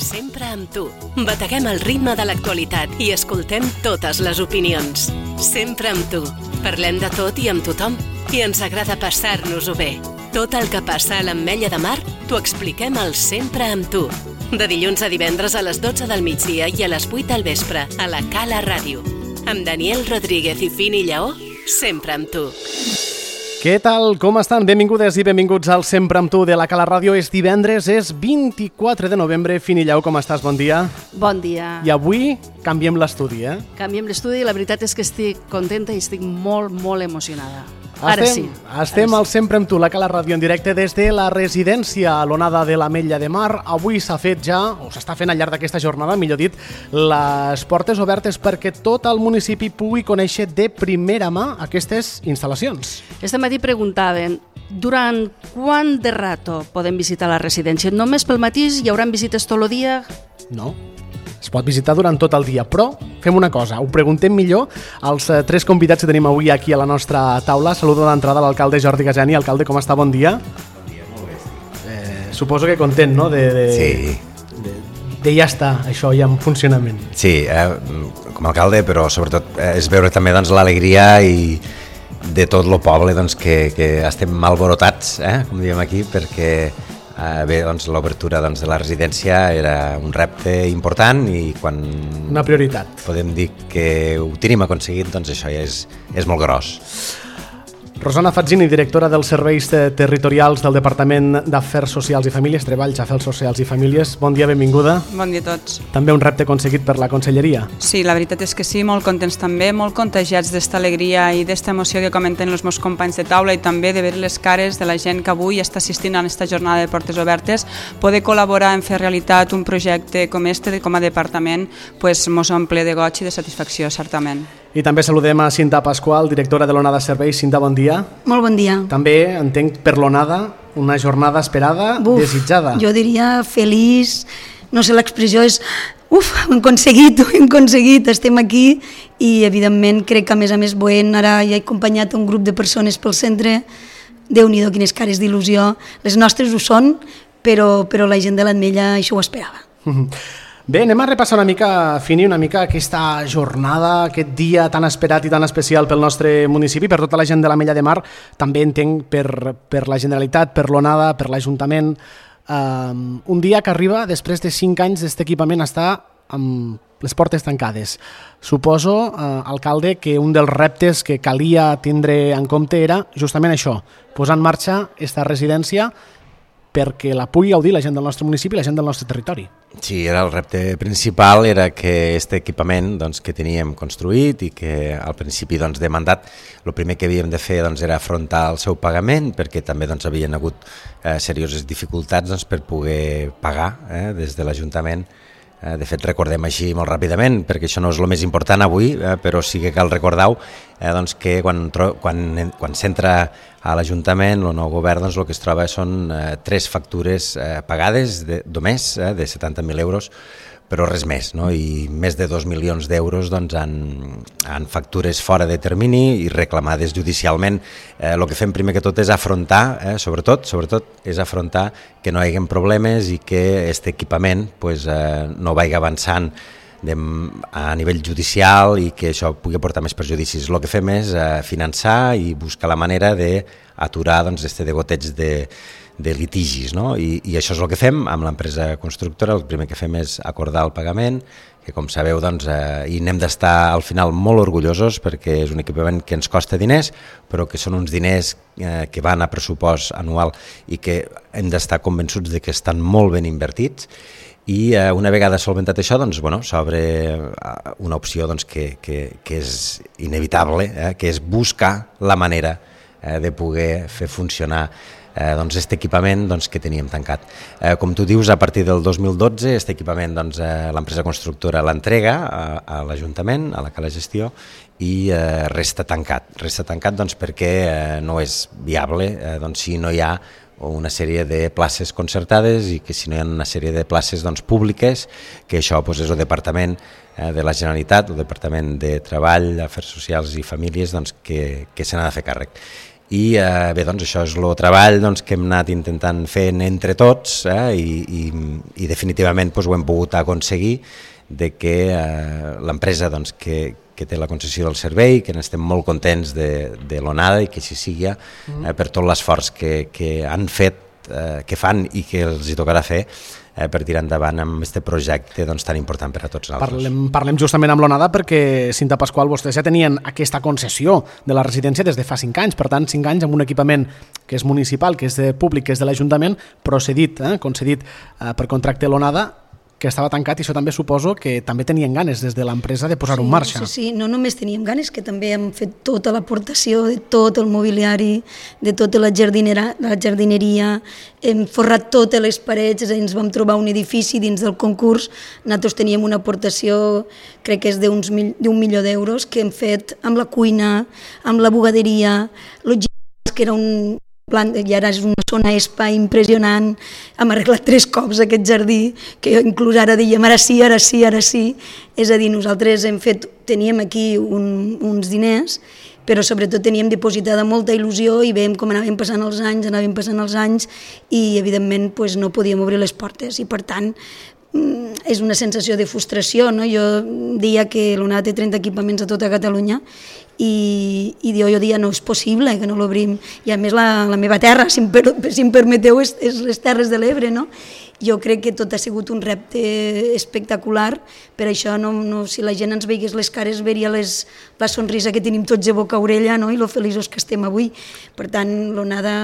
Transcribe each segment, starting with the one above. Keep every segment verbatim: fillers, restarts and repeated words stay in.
Sempre amb tu. Bateguem el ritme de l'actualitat i escoltem totes les opinions. Sempre amb tu. Parlem de tot i amb tothom. I ens agrada passar-nos-ho bé. Tot el que passa a l'Ametlla de Mar t'ho expliquem al Sempre amb tu. De dilluns a divendres a les dotze del migdia i a les vuit del vespre a la Cala Ràdio. Amb Daniel Rodríguez i Fini Lleó, sempre amb tu. Què tal? Com estan? Benvingudes i benvinguts al Sempre amb tu de la Cala Ràdio. És divendres, és vint-i-quatre de novembre. Fini Lleó, com estàs? Bon dia. Bon dia. I avui canviem l'estudi, eh? Canviem l'estudi i la veritat és que estic contenta i estic molt, molt emocionada. Ara estem, sí. Estem Ara al Sempre amb tu, la Cala Ràdio, en directe des de la residència a l'Onada de l'Ametlla de Mar. Avui s'ha fet ja, o s'està fent al llarg d'aquesta jornada, millor dit, les portes obertes perquè tot el municipi pugui conèixer de primera mà aquestes instal·lacions. Este matí preguntaven, durant quant de rato podem visitar la residència? Només pel matí hi haurà visites tot el dia? No. Es pot visitar durant tot el dia, però fem una cosa, ho preguntem millor als eh, tres convidats que tenim avui aquí a la nostra taula. Saludo d'entrada a l'alcalde Jordi Gajani. Alcalde, com està? Bon dia. Bon dia, molt bé. Eh, suposo que content, no?, de, de, Sí. de, de ja està això ja en funcionament. Sí, eh, com a alcalde, però sobretot eh, és veure també doncs, l'alegria i de tot el poble doncs, que, que estem alborotats, eh, com diem aquí, perquè Eh, bé, doncs, l'obertura doncs, de la residència era un repte important i quan Una prioritat. podem dir que ho tenim aconseguit, doncs això ja és, és molt gros. Rosana Fazzini, directora dels Serveis Territorials del Departament d'Afers Socials i Famílies, Treballs, Afers Socials i Famílies. Bon dia, benvinguda. Bon dia a tots. També un repte aconseguit per la Conselleria. Sí, la veritat és que sí, molt contents també, molt contagiats d'esta alegria i d'esta emoció que comenten els meus companys de taula i també de veure les cares de la gent que avui està assistint a aquesta jornada de portes obertes. Poder col·laborar en fer realitat un projecte com este, com a departament, pues, mos omple de goig i de satisfacció, certament. I també saludem a Cinta Pasqual, directora de l'Onada Serveis. Cinta, bon dia. Molt bon dia. També entenc per l'Onada una jornada esperada, Buf, desitjada. Jo diria feliç, no sé, l'expressió és uf, ho hem aconseguit, ho hem aconseguit, estem aquí i evidentment crec que a més a més Boent ara ja he acompanyat un grup de persones pel centre, Déu-n'hi-do, quines cares d'il·lusió, les nostres ho són, però, però la gent de l'Ametlla això ho esperava. Bé, anem a repassar una mica, Fini, una mica aquesta jornada, aquest dia tan esperat i tan especial pel nostre municipi, per tota la gent de l'Ametlla de Mar, també entenc per, per la Generalitat, per l'Onada, per l'Ajuntament. Um, un dia que arriba després de cinc anys d'aquest equipament està amb les portes tancades. Suposo, uh, alcalde, que un dels reptes que calia tindre en compte era justament això, posar en marxa aquesta residència perquè la pugui gaudir la gent del nostre municipi i la gent del nostre territori. Sí, era el repte principal, era que aquest equipament doncs, que teníem construït i que al principi doncs, de mandat el primer que havíem de fer doncs, era afrontar el seu pagament perquè també doncs, havien hagut eh, serioses dificultats doncs, per poder pagar eh, des de l'Ajuntament. Eh, de fet, recordem així molt ràpidament, perquè això no és el més important avui, eh, però sí que cal recordar eh, doncs, que quan, quan, quan s'entra a l'Ajuntament, el nou govern, doncs, el que es troba són eh, tres factures eh, pagades de, només eh, de setanta mil euros, però res més, no? I més de dos milions d'euros doncs, en, en factures fora de termini i reclamades judicialment. Eh, el que fem primer que tot és afrontar, eh, sobretot, sobretot és afrontar que no hi hagi problemes i que aquest equipament pues, eh, no vagi avançant de, a nivell judicial i que això pugui portar més perjudicis. El que fem és eh, finançar i buscar la manera d'aturar doncs, este degoteig de, de litigis, no? I, i això és el que fem amb l'empresa constructora. El primer que fem és acordar el pagament, que com sabeu doncs, eh, i n'hem d'estar al final molt orgullosos perquè és un equipament que ens costa diners, però que són uns diners eh, que van a pressupost anual i que hem d'estar convençuts de que estan molt ben invertits. I eh, una vegada solventat això, doncs, bueno, s'obre una opció doncs, que, que, que és inevitable, eh, que és buscar la manera eh, de poder fer funcionar eh, doncs, este equipament doncs, que teníem tancat. Eh, com tu dius, a partir del dos mil dotze, este equipament doncs, eh, l'empresa constructora l'entrega a, a l'Ajuntament, a la Cala Gestió, i eh, resta tancat. Resta tancat doncs, perquè eh, no és viable eh, doncs, si no hi ha o una sèrie de places concertades i que si no hi ha una sèrie de places doncs, públiques, que això doncs, és el Departament eh, de la Generalitat, el Departament de Treball, Afers Socials i Famílies doncs, que, que se n'ha de fer càrrec. i eh, bé, doncs això és el treball doncs, que hem anat intentant fent entre tots eh, i, i, i definitivament doncs, ho hem pogut aconseguir de que eh, l'empresa doncs, que, que té la concessió del servei, que n'estem molt contents de, de l'onada i que així sigui eh, per tot l'esforç que, que han fet, eh, que fan i que els hi tocarà fer eh, per tirar endavant amb aquest projecte doncs, tan important per a tots nosaltres. Parlem, parlem justament amb l'onada perquè, Cinta Pasqual, vostès ja tenien aquesta concessió de la residència des de fa cinc anys, per tant, cinc anys amb un equipament que és municipal, que és de públic, que és de l'Ajuntament, procedit, eh, concedit eh, per contracte l'onada, que estava tancat, i això també suposo que també tenien ganes des de l'empresa de posar-ho sí, en marxa. Sí, sí, no només teníem ganes, que també hem fet tota l'aportació de tot el mobiliari, de tota la, jardinera, la jardineria, hem forrat totes les parets, ens vam trobar un edifici dins del concurs, nosaltres teníem una aportació, crec que és d'un milió d'euros, que hem fet amb la cuina, amb la bugaderia, el gimnàs, que era un... i ara és una zona espa impressionant, hem arreglat tres cops aquest jardí, que inclús ara dèiem ara sí, ara sí, ara sí, és a dir, nosaltres hem fet, teníem aquí un, uns diners, però sobretot teníem dipositada molta il·lusió i veiem com anàvem passant els anys, anàvem passant els anys i evidentment pues, no podíem obrir les portes i per tant és una sensació de frustració, no? Jo deia que l'onada té trenta equipaments a tota Catalunya i, i jo, jo deia no és possible que no l'obrim, i a més la, la meva terra, si em, per, si em permeteu, és, és les Terres de l'Ebre, no? Jo crec que tot ha sigut un repte espectacular, per això no, no, si la gent ens veigués les cares veria les, la sonrisa que tenim tots de boca a orella, no? I lo feliços que estem avui. Per tant, l'onada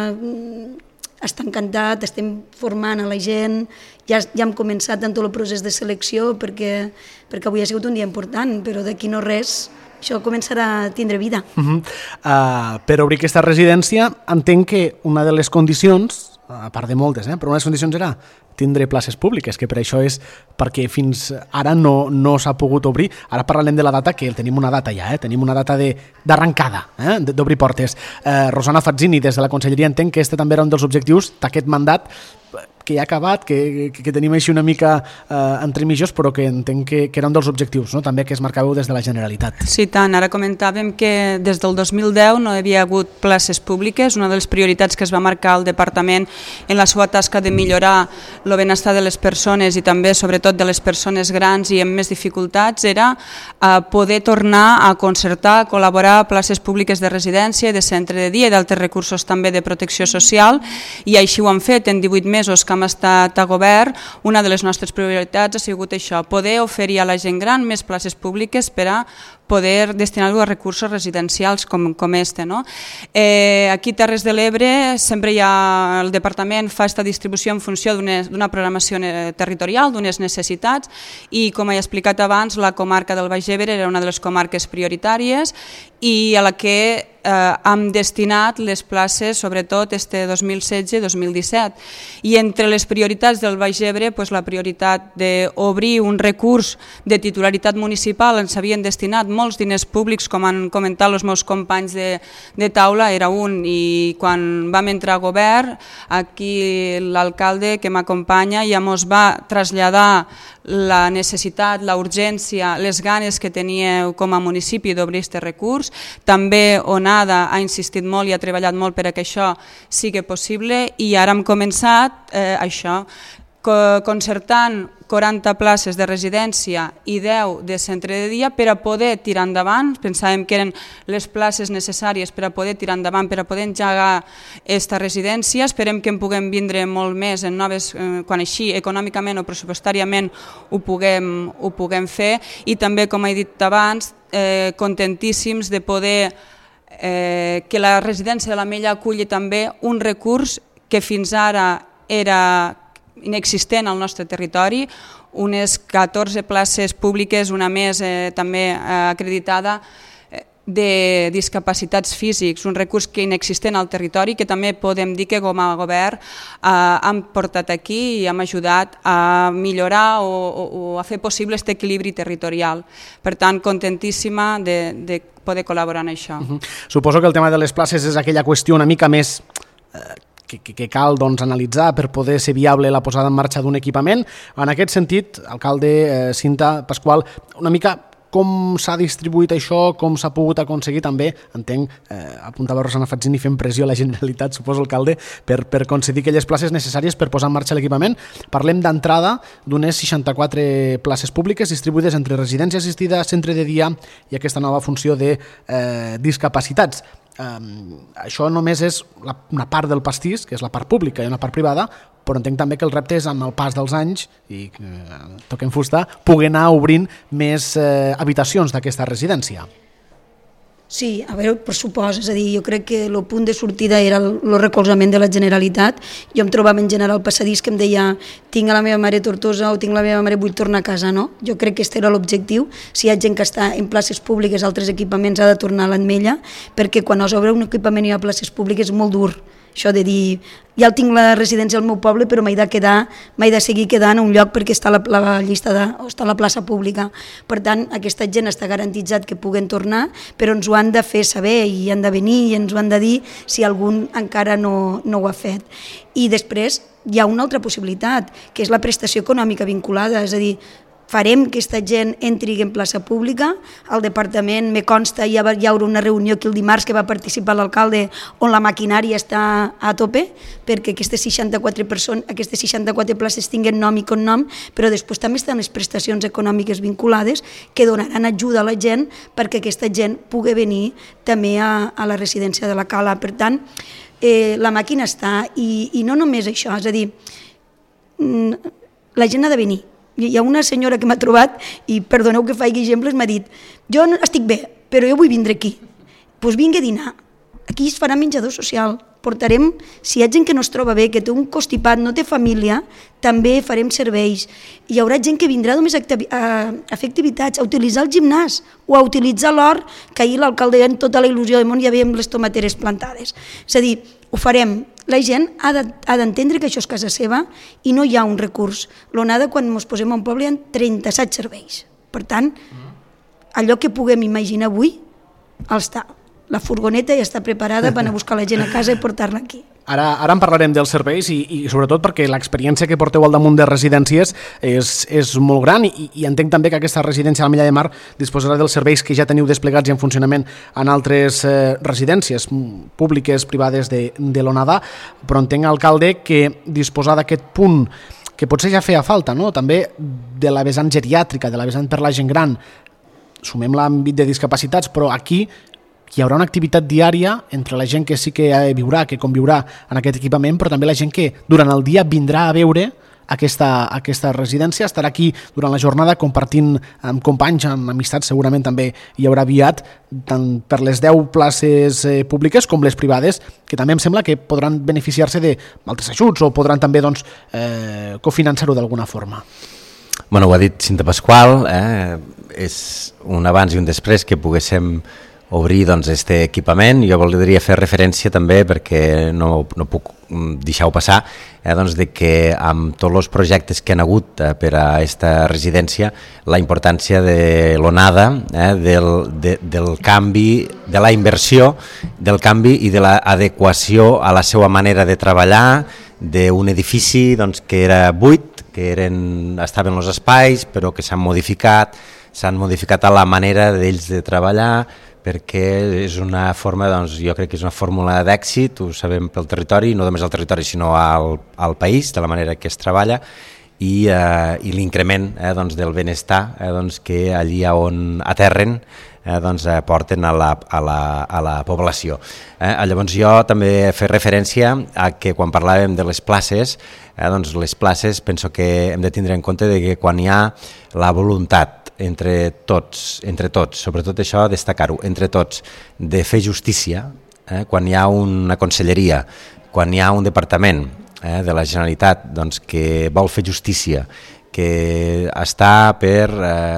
està encantat, estem formant a la gent, ja, ja hem començat en tot el procés de selecció perquè, perquè avui ha sigut un dia important, però d'aquí no res, això començarà a tindre vida. Uh-huh. uh, per obrir aquesta residència entenc que una de les condicions, a part de moltes, eh, però una de les condicions era tindre places públiques, que per això és perquè fins ara no, no s'ha pogut obrir. Ara parlarem de la data, que tenim una data ja, eh? Tenim una data d'arrencada, eh? d'obrir portes. Eh, Rosana Fazzini, des de la Conselleria, entenc que este també era un dels objectius d'aquest mandat, que ja ha acabat, que, que, que tenim així una mica eh, entre mitjos, però que entenc que, que era un dels objectius, no? També que es marcàveu des de la Generalitat. Sí, tant. Ara comentàvem que des del dos mil deu no hi havia hagut places públiques. Una de les prioritats que es va marcar el Departament en la seva tasca de millorar el benestar de les persones i també, sobretot, de les persones grans i amb més dificultats era eh, poder tornar a concertar, a col·laborar places públiques de residència, de centre de dia i d'altres recursos també de protecció social, i així ho han fet en divuit mesos que hem estat a govern. Una de les nostres prioritats ha sigut això, poder oferir a la gent gran més places públiques per a poder destinar-ho a recursos residencials com, com este. No? Eh, aquí a Terres de l'Ebre sempre hi ha, el departament fa aquesta distribució en funció d'una programació territorial, d'unes necessitats, i com he explicat abans, la comarca del Baix Ebre era una de les comarques prioritàries i a la que eh, hem destinat les places, sobretot este dos mil setze dos mil disset. I entre les prioritats del Baix Ebre, pues, la prioritat d'obrir un recurs de titularitat municipal, ens havien destinat molts diners públics, com han comentat els meus companys de, de taula, era un, i quan vam entrar a govern, aquí l'alcalde que m'acompanya ja ens va traslladar la necessitat, la urgència, les ganes que teníeu com a municipi d'obrir aquest recurs. També Onada ha insistit molt i ha treballat molt per a que això sigui possible i ara hem començat eh, això, concertant quaranta places de residència i deu de centre de dia per a poder tirar endavant. Pensàvem que eren les places necessàries per a poder tirar endavant, per a poder engegar aquesta residència. Esperem que en puguem vindre molt més en noves, quan així econòmicament o pressupostàriament ho puguem, ho puguem fer, i també, com he dit abans, eh, contentíssims de poder eh, que la residència de l'Ametlla aculli també un recurs que fins ara era inexistent al nostre territori, unes catorze places públiques, una més eh, també eh, acreditada, eh, de discapacitats físics, un recurs que inexistent al territori, que també podem dir que com a govern eh, hem portat aquí i hem ajudat a millorar o, o, o a fer possible aquest equilibri territorial. Per tant, contentíssima de, de poder col·laborar en això. Uh-huh. Suposo que el tema de les places és aquella qüestió una mica més eh, que, que cal doncs, analitzar per poder ser viable la posada en marxa d'un equipament. En aquest sentit, alcalde, eh, Cinta Pasqual, una mica com s'ha distribuït això, com s'ha pogut aconseguir també, entenc, eh, apuntava Rosana Fazzini fent pressió a la Generalitat, suposo, alcalde, per, per concedir aquelles places necessàries per posar en marxa l'equipament. Parlem d'entrada d'unes seixanta-quatre places públiques distribuïdes entre residència assistida, centre de dia i aquesta nova funció de eh, discapacitats. Um, això només és la, una part del pastís, que és la part pública, i una part privada, però entenc també que el repte és amb el pas dels anys i eh, toquem fusta, poder anar obrint més eh, habitacions d'aquesta residència. Sí, a veure, per supost, és a dir, jo crec que el punt de sortida era el, el recolzament de la Generalitat. Jo em trobava en general al passadís que em deia tinc a la meva mare a Tortosa o tinc la meva mare, vull tornar a casa, no? Jo crec que aquest era l'objectiu. Si hi ha gent que està en places públiques, altres equipaments, ha de tornar a l'Ametlla, perquè quan es obre un equipament i hi ha places públiques és molt dur. Això de dir, ja el tinc la residència al meu poble, però m'he de quedar, m'he de seguir quedant a un lloc perquè està la, la llista de, o està la plaça pública. Per tant, aquesta gent està garantitzat que puguen tornar, però ens ho han de fer saber i han de venir i ens ho han de dir si algun encara no, no ho ha fet. I després hi ha una altra possibilitat, que és la prestació econòmica vinculada, és a dir, farem que aquesta gent entri en plaça pública. Al departament, me consta, hi haurà una reunió aquí el dimarts que va participar l'alcalde on la maquinària està a tope perquè aquestes seixanta-quatre persones, aquestes seixanta-quatre places tinguen nom i cognom, però després també estan les prestacions econòmiques vinculades que donaran ajuda a la gent perquè aquesta gent pugui venir també a, a la residència de la Cala. Per tant, eh, la màquina està i, i no només això, és a dir, la gent ha de venir. Hi ha una senyora que m'ha trobat i, perdoneu que faci exemples, m'ha dit jo estic bé, però jo vull vindre aquí. Doncs vingui a dinar. Aquí es farà menjador social. Portarem, si hi ha gent que no es troba bé, que té un constipat, no té família, també farem serveis. Hi haurà gent que vindrà només a fer activitats, a utilitzar el gimnàs o a utilitzar l'hort, que ahir l'alcalde en tota la il·lusió del món ja veiem les tomateres plantades. És a dir, ho farem. La gent ha d'entendre que això és casa seva i no hi ha un recurs. L'onada, quan ens posem a un poble, hi ha trenta-set serveis. Per tant, allò que puguem imaginar avui, està. La furgoneta ja està preparada per anar a buscar la gent a casa i portar-la aquí. Ara, ara en parlarem dels serveis i, i sobretot perquè l'experiència que porteu al damunt de residències és, és molt gran i, i entenc també que aquesta residència a l'Ametlla de Mar disposarà dels serveis que ja teniu desplegats i en funcionament en altres eh, residències públiques, privades de, de l'Onada, però entenc, alcalde, que disposar d'aquest punt que potser ja feia falta, no? També de la vessant geriàtrica, de la vessant per la gent gran, sumem l'àmbit de discapacitats, però aquí hi haurà una activitat diària entre la gent que sí que viurà, que conviurà en aquest equipament, però també la gent que durant el dia vindrà a veure aquesta, aquesta residència, estarà aquí durant la jornada compartint amb companys, amb amistats, segurament també hi haurà aviat, tant per les deu places eh, públiques com les privades, que també em sembla que podran beneficiar-se d'altres ajuts o podran també doncs, eh, cofinançar-ho d'alguna forma. Bueno, ho ha dit Cinta Pasqual, eh? És un abans i un després que poguéssim obrir doncs, este equipament. Jo voldria fer referència també, perquè no, no puc deixar-ho passar, eh, doncs, de que amb tots els projectes que han hagut eh, per a aquesta residència, la importància de l'onada, eh, del, de, del canvi, de la inversió, del canvi i de l'adequació a la seva manera de treballar, d'un edifici doncs, que era buit, que eren, estaven els espais, però que s'han modificat, s'han modificat a la manera d'ells de treballar, perquè és una forma, doncs, jo crec que és una fórmula d'èxit, ho sabem pel territori, no només al territori sinó al, al país, de la manera que es treballa, i, eh, i l'increment eh, doncs, del benestar eh, doncs, que allí on aterren eh, doncs, eh, porten a la, a la, a la població. Eh, llavors jo també fer referència a que quan parlàvem de les places, eh, doncs les places penso que hem de tindre en compte de que quan hi ha la voluntat entre tots, entre tots, sobretot això destacar-ho, entre tots, de fer justícia, eh, quan hi ha una conselleria, quan hi ha un departament eh, de la Generalitat doncs, que vol fer justícia, que està per,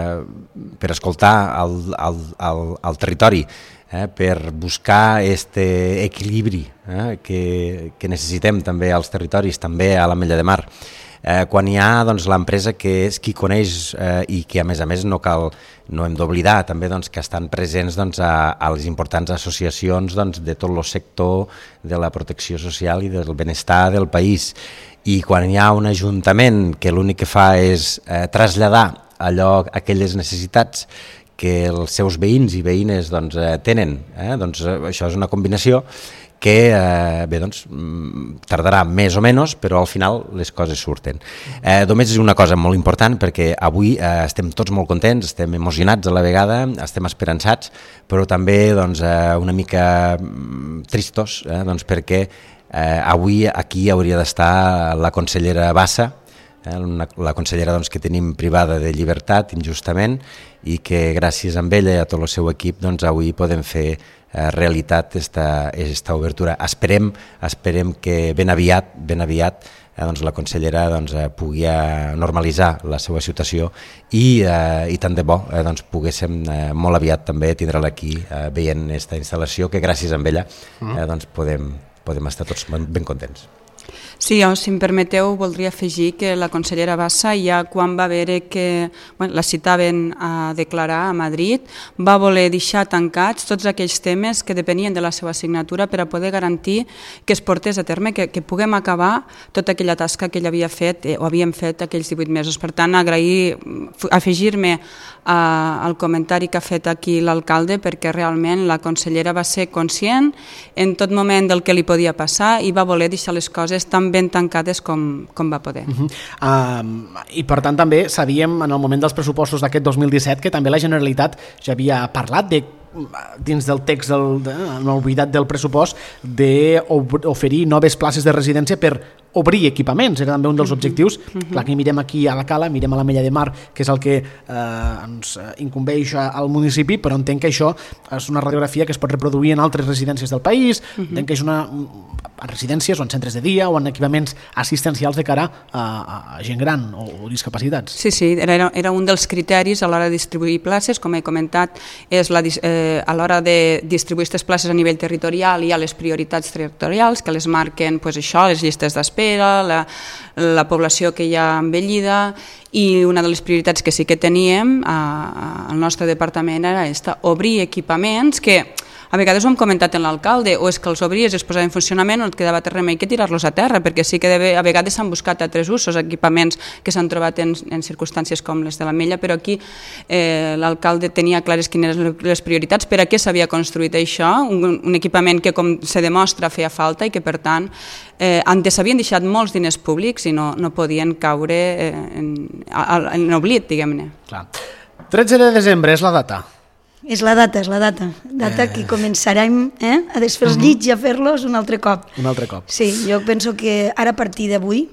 eh, per escoltar el, el, el, el territori, eh, per buscar aquest equilibri eh, que, que necessitem també als territoris, també a l'Ametlla de Mar. Eh, quan hi ha doncs, l'empresa que és qui coneix eh, i que a més a més no cal, no hem d'oblidar també doncs, que estan presents doncs, a, a les importants associacions doncs, de tot el sector de la protecció social i del benestar del país. I quan hi ha un ajuntament que l'únic que fa és eh, traslladar allò, aquelles necessitats que els seus veïns i veïnes doncs, eh, tenen. Eh? Doncs, eh, això és una combinació que eh, bé, doncs, tardarà més o menys, però al final les coses surten. Eh, només és una cosa molt important, perquè avui eh, estem tots molt contents, estem emocionats a la vegada, estem esperançats, però també doncs, eh, una mica tristos, eh, doncs, perquè eh, avui aquí hauria d'estar la consellera Bassa, eh, una, la consellera doncs, que tenim privada de llibertat injustament, i que gràcies a ella i a tot el seu equip doncs, avui podem fer realitat esta, esta obertura. Esperem, esperem que ben aviat, ben aviat eh, doncs la consellera doncs, eh, pugui normalitzar la seva situació i, eh, i tant de bo eh, doncs, poguéssim eh, molt aviat també tindre-la aquí eh, veient aquesta instal·lació que gràcies a ella eh, doncs, podem, podem estar tots ben contents. Sí, jo, si em permeteu, voldria afegir que la consellera Bassa, ja quan va veure que bueno, la citaven a declarar a Madrid, va voler deixar tancats tots aquells temes que depenien de la seva assignatura per a poder garantir que es portés a terme, que, que puguem acabar tota aquella tasca que ella havia fet eh, o havíem fet aquells divuit mesos. Per tant, agrair, afegir-me a, al comentari que ha fet aquí l'alcalde, perquè realment la consellera va ser conscient en tot moment del que li podia passar i va voler deixar les coses tan ben tancades com, com va poder. Uh -huh. uh, I per tant també sabíem en el moment dels pressupostos d'aquest dos mil disset que també la Generalitat ja havia parlat de dins del text del, de, en el buidat del pressupost d'oferir noves places de residència per obrir equipaments, era també un dels objectius. Uh-huh. Clar, que mirem aquí a la Cala, mirem a la Mella de Mar, que és el que eh, ens incumbeix al municipi, però entenc que això és una radiografia que es pot reproduir en altres residències del país, uh-huh. entenc que és una en residències o en centres de dia o en equipaments assistencials de cara a, a gent gran o, o discapacitats. Sí, sí, era, era un dels criteris a l'hora de distribuir places, com he comentat, és la, eh, a l'hora de distribuir aquestes places a nivell territorial hi ha les prioritats territorials que les marquen pues, això, les llistes d'espera, La, la població que hi ha envellida, i una de les prioritats que sí que teníem a, al nostre departament era esta, obrir equipaments que a vegades ho hem comentat en l'alcalde, o és que els obries i es posaven en funcionament o et quedava remei que tirar-los a terra, perquè sí que de, a vegades s'han buscat altres usos, equipaments que s'han trobat en, en circumstàncies com les de la Mella, però aquí eh, l'alcalde tenia clares quines eren les prioritats, per a què s'havia construït això, un, un equipament que com se demostra feia falta i que per tant eh, antes s'havien deixat molts diners públics i no, no podien caure eh, en, en oblit, diguem-ne. Clar. tretze de desembre és la data. És la data, és la data. Data eh... que començarem eh, a desfer els llits i a fer-los un altre cop. Un altre cop. Sí, jo penso que ara a partir d'avui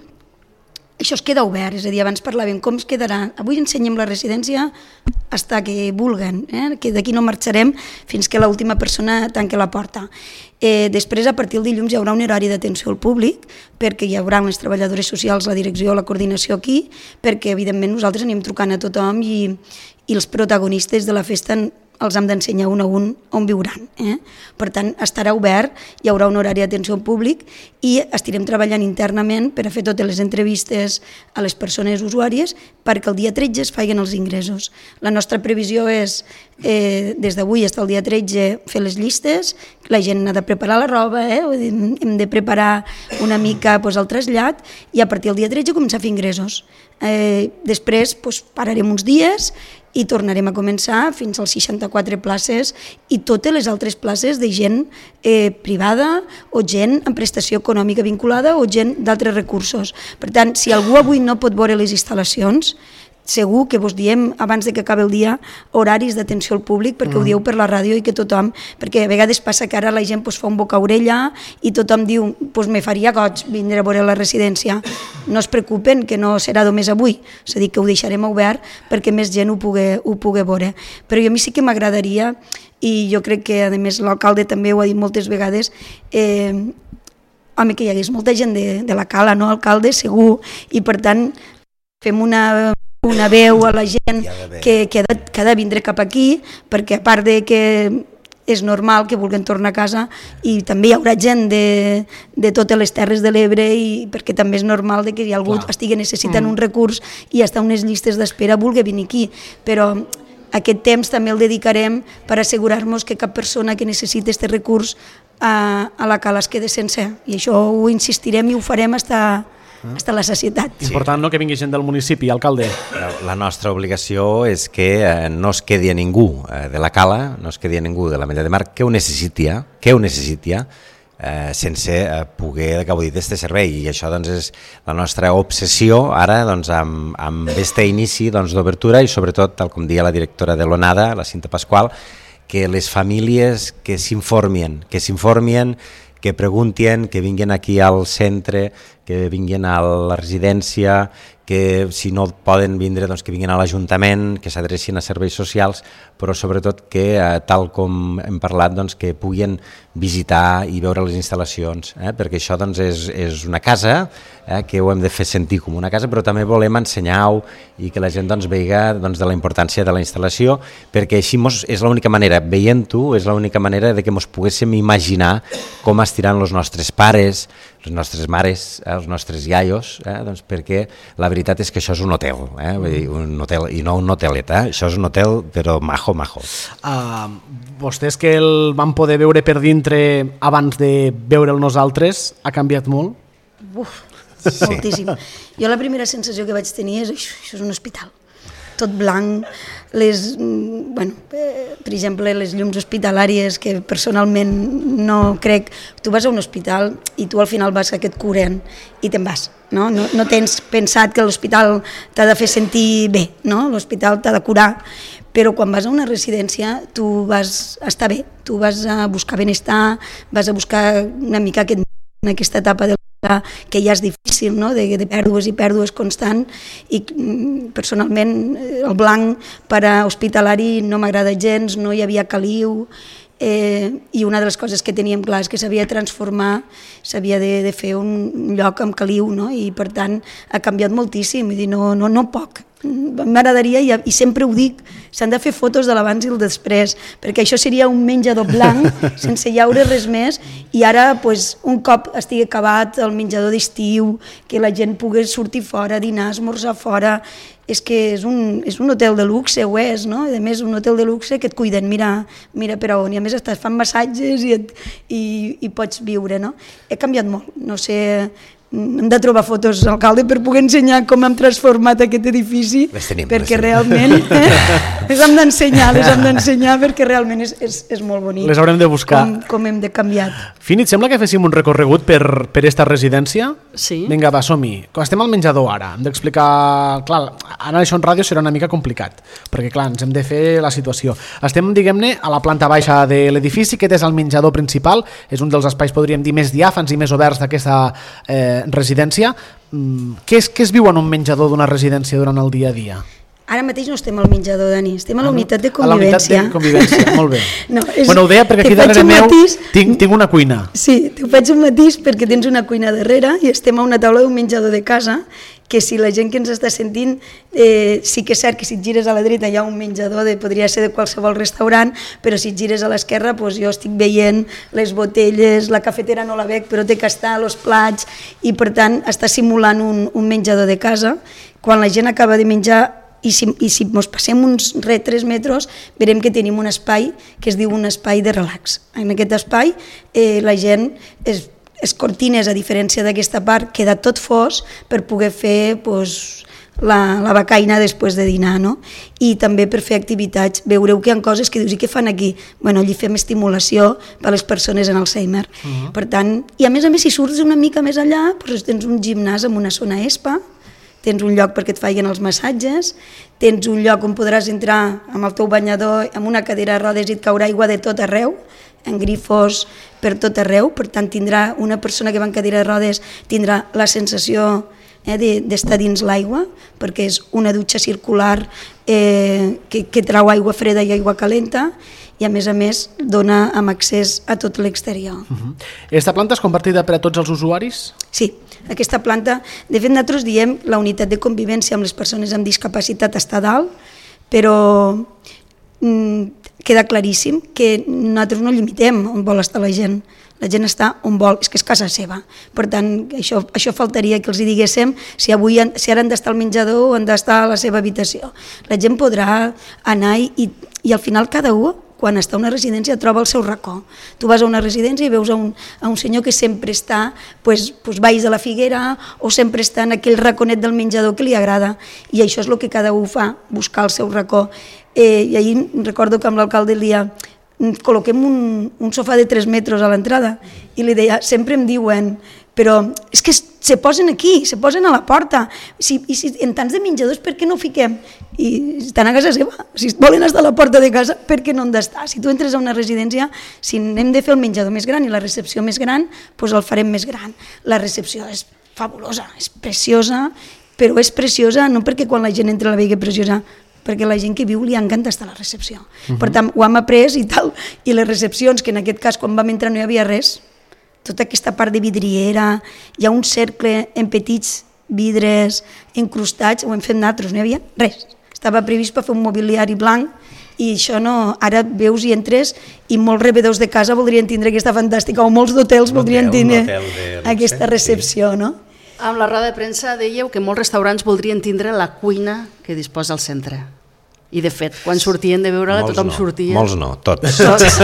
això es queda obert, és a dir, abans parlàvem com es quedarà. Avui ensenyem la residència fins que vulguen, eh? Que d'aquí no marxarem fins que l'última persona tanqui la porta. Eh, després, a partir del dilluns, hi haurà un horari d'atenció al públic, perquè hi haurà les treballadores socials, la direcció, la coordinació aquí, perquè, evidentment, nosaltres anem trucant a tothom i, i els protagonistes de la festa els hem d'ensenyar un a un on viuran. Eh? Per tant, estarà obert, hi haurà un horari d'atenció al públic i estirem treballant internament per a fer totes les entrevistes a les persones usuàries perquè el dia tretze es facin els ingressos. La nostra previsió és, eh, des d'avui fins al dia tretze, fer les llistes, la gent ha de preparar la roba, eh? Hem de preparar una mica pues, el trasllat i a partir del dia tretze començar a fer ingressos. Eh, després pues, pararem uns dies i tornarem a començar fins als seixanta-quatre places i totes les altres places de gent eh, privada o gent amb prestació econòmica vinculada o gent d'altres recursos. Per tant, si algú avui no pot veure les instal·lacions, segur que vos diem abans de que acabi el dia horaris d'atenció al públic perquè mm. ho dieu per la ràdio i que tothom, perquè a vegades passa que ara la gent pues, fa un boca-orella i tothom diu, pues, me faria goig vindre a veure la residència. No es preocupen que no serà només avui, és a dir, que ho deixarem obert perquè més gent ho pugui, ho pugui veure. Però a mi sí que m'agradaria, i jo crec que a més l'alcalde també ho ha dit moltes vegades, eh, home, que hi hagués molta gent de, de la Cala, no alcalde, segur, i per tant fem una... una veu a la gent que, que, ha de, que ha de vindre cap aquí, perquè a part de que és normal que vulguin tornar a casa i també hi haurà gent de, de totes les Terres de l'Ebre i perquè també és normal de que hi ha algú Clar. estigui necessitant mm. un recurs i està unes llistes d'espera vulgui venir aquí, però aquest temps també el dedicarem per assegurar-nos que cap persona que necessiti aquest recurs a, a la Cala es quede sense, i això ho insistirem i ho farem fins fins a la sacietat. Sí. Important, no?, que vingui gent del municipi, alcalde. La nostra obligació és que eh, no es quedi a ningú eh, de la Cala, no es quedi a ningú de l'Ametlla de Mar que ho necessiti, que ho necessiti, eh, sense eh, poder gaudir d'aquest servei. I això doncs, és la nostra obsessió ara doncs, amb, amb este inici doncs, d'obertura i sobretot, tal com dia la directora de l'Onada, la Cinta Pasqual, que les famílies que s'informien, que s'informien, que preguntin, que vinguin aquí al centre, que vinguin a la residència, que si no poden vindre, doncs que vinguin a l'Ajuntament, que s'adrecin a serveis socials, però sobretot que, eh, tal com hem parlat, doncs, que puguin visitar i veure les instal·lacions, eh? perquè això doncs, és, és una casa eh, que ho hem de fer sentir com una casa, però també volem ensenyar-ho i que la gent doncs, veiga doncs, de la importància de la instal·lació, perquè així mos, és l'única manera, veient-ho, és l'única manera de que ens poguéssim imaginar com estiran els nostres pares, les nostres mares, eh, els nostres iaios, eh, doncs perquè la veritat és que això és un hotel, eh, vull dir, un hotel i no un hotelet, eh, això és un hotel però majo, majo. Uh, vostès que el van poder veure per dintre abans de veure'l nosaltres, ha canviat molt? Uf, sí. Moltíssim. Jo la primera sensació que vaig tenir és això, això és un hospital. Tot blanc, les, bueno, per exemple, les llums hospitalàries que personalment no crec. Tu vas a un hospital i tu al final vas a que et curen i te'n vas. No? No, no tens pensat que l'hospital t'ha de fer sentir bé, no? L'hospital t'ha de curar, però quan vas a una residència tu vas a estar bé, tu vas a buscar benestar, vas a buscar una mica aquest, en aquesta etapa del que ja és difícil, no? de, de pèrdues i pèrdues constant, i personalment el blanc per a hospitalari no m'agrada gens, no hi havia caliu, eh, i una de les coses que teníem clar és que s'havia de transformar, s'havia de, de fer un lloc amb caliu, no? I per tant ha canviat moltíssim, i dir, no, no, no poc. M'agradaria, i, i sempre ho dic, s'han de fer fotos de l'abans i el després, perquè això seria un menjador blanc sense llaure res més, i ara pues, un cop estigui acabat el menjador d'estiu, que la gent pogués sortir fora, dinar, esmorzar fora, és que és un, és un hotel de luxe, ho és, no? A més, un hotel de luxe que et cuiden, mira, mira per on, i a més et fan massatges i, et, i, i pots viure, no? He canviat molt, no sé... Hem de trobar fotos, alcalde, per poder ensenyar com hem transformat aquest edifici, les tenim, perquè les realment eh, les hem d'ensenyar, les hem d'ensenyar perquè realment és, és, és molt bonic. Les haurem de buscar. Com, com hem de canviar. Fini, et sembla que féssim un recorregut per, per esta residència? Sí. Vinga, va, som-hi. Estem al menjador ara. Hem d'explicar... Clar, ara això en ràdio serà una mica complicat, perquè clar, ens hem de fer la situació. Estem, diguem-ne, a la planta baixa de l'edifici, que és el menjador principal, és un dels espais, podríem dir, més diàfans i més oberts d'aquesta eh, residència. Què es, què es viu en un menjador d'una residència durant el dia a dia? Ara mateix no estem al menjador, Dani, estem a la unitat de convivència. A la unitat de convivència, molt bé. No, és, bueno, ho deia perquè aquí darrere meu matís, tinc, tinc una cuina. Sí, t'ho faig un matís perquè tens una cuina darrere i estem a una taula d'un menjador de casa, que si la gent que ens està sentint, eh, sí que és cert que si et gires a la dreta hi ha un menjador, de, podria ser de qualsevol restaurant, però si et gires a l'esquerra doncs jo estic veient les botelles, la cafetera no la veig, però té que estar, els plats, i per tant està simulant un, un menjador de casa. Quan la gent acaba de menjar, i si, i si ens passem uns re, tres metres, veurem que tenim un espai que es diu un espai de relax. En aquest espai eh, la gent es les cortines, a diferència d'aquesta part, queda tot fos per poder fer pues, la, la becaina després de dinar, no? I també per fer activitats. Veureu que hi ha coses que dius, i què fan aquí? Bueno, allí fem estimulació per a les persones en Alzheimer. Uh-huh. Per tant, i a més a més, si surts una mica més allà, doncs tens un gimnàs amb una zona ESPA, tens un lloc perquè et facin els massatges, tens un lloc on podràs entrar amb el teu banyador, amb una cadira de rodes i et caurà aigua de tot arreu, en grifos per tot arreu, per tant tindrà una persona que va en cadira de rodes tindrà la sensació eh, d'estar de, dins l'aigua, perquè és una dutxa circular eh, que, que trau aigua freda i aigua calenta, i a més a més dona amb accés a tot l'exterior. Uh-huh. Esta planta és compartida per a tots els usuaris? Sí, aquesta planta, de fet nosaltres diem la unitat de convivència amb les persones amb discapacitat està dalt, però mm, queda claríssim que nosaltres no limitem on vol estar la gent. La gent està on vol, és que és casa seva. Per tant, això, això faltaria que els hi diguéssim si, avui, si ara han d'estar al menjador o han d'estar a la seva habitació. La gent podrà anar i, i al final cada un quan està a una residència troba el seu racó. Tu vas a una residència i veus a un, a un senyor que sempre està pues, pues, baix de la figuera o sempre està en aquell raconet del menjador que li agrada, i això és el que cada un fa, buscar el seu racó. Eh, I ahir recordo que amb l'alcalde li deia col·loquem un, un sofà de tres metres a l'entrada, i li deia, sempre em diuen però és que se posen aquí, se posen a la porta, si, i si en tants de menjadors per què no fiquem? I estan a casa seva, si volen estar a la porta de casa, per què no han d'estar? Si tu entres a una residència, si hem de fer el menjador més gran i la recepció més gran, doncs el farem més gran. La recepció és fabulosa, és preciosa, però és preciosa no perquè quan la gent entra la vegi preciosa, perquè la gent que viu li encanta estar a la recepció. Uh-huh. Per tant, ho hem après i tal, i les recepcions, que en aquest cas quan vam entrar no hi havia res, tota aquesta part de vidriera, hi ha un cercle en petits vidres encrustats, ho hem fet nosaltres, no hi havia res. Estava previst per fer un mobiliari blanc i això no, ara veus i entres i molts rebedors de casa voldrien tindre aquesta fantàstica, o molts d'hotels voldrien tindre aquesta recepció, no? Amb la roda de premsa dèieu que molts restaurants voldrien tindre la cuina que disposa al centre. I de fet, quan sortien de veure-la tothom no, sortia... Molts no, tots. Tots.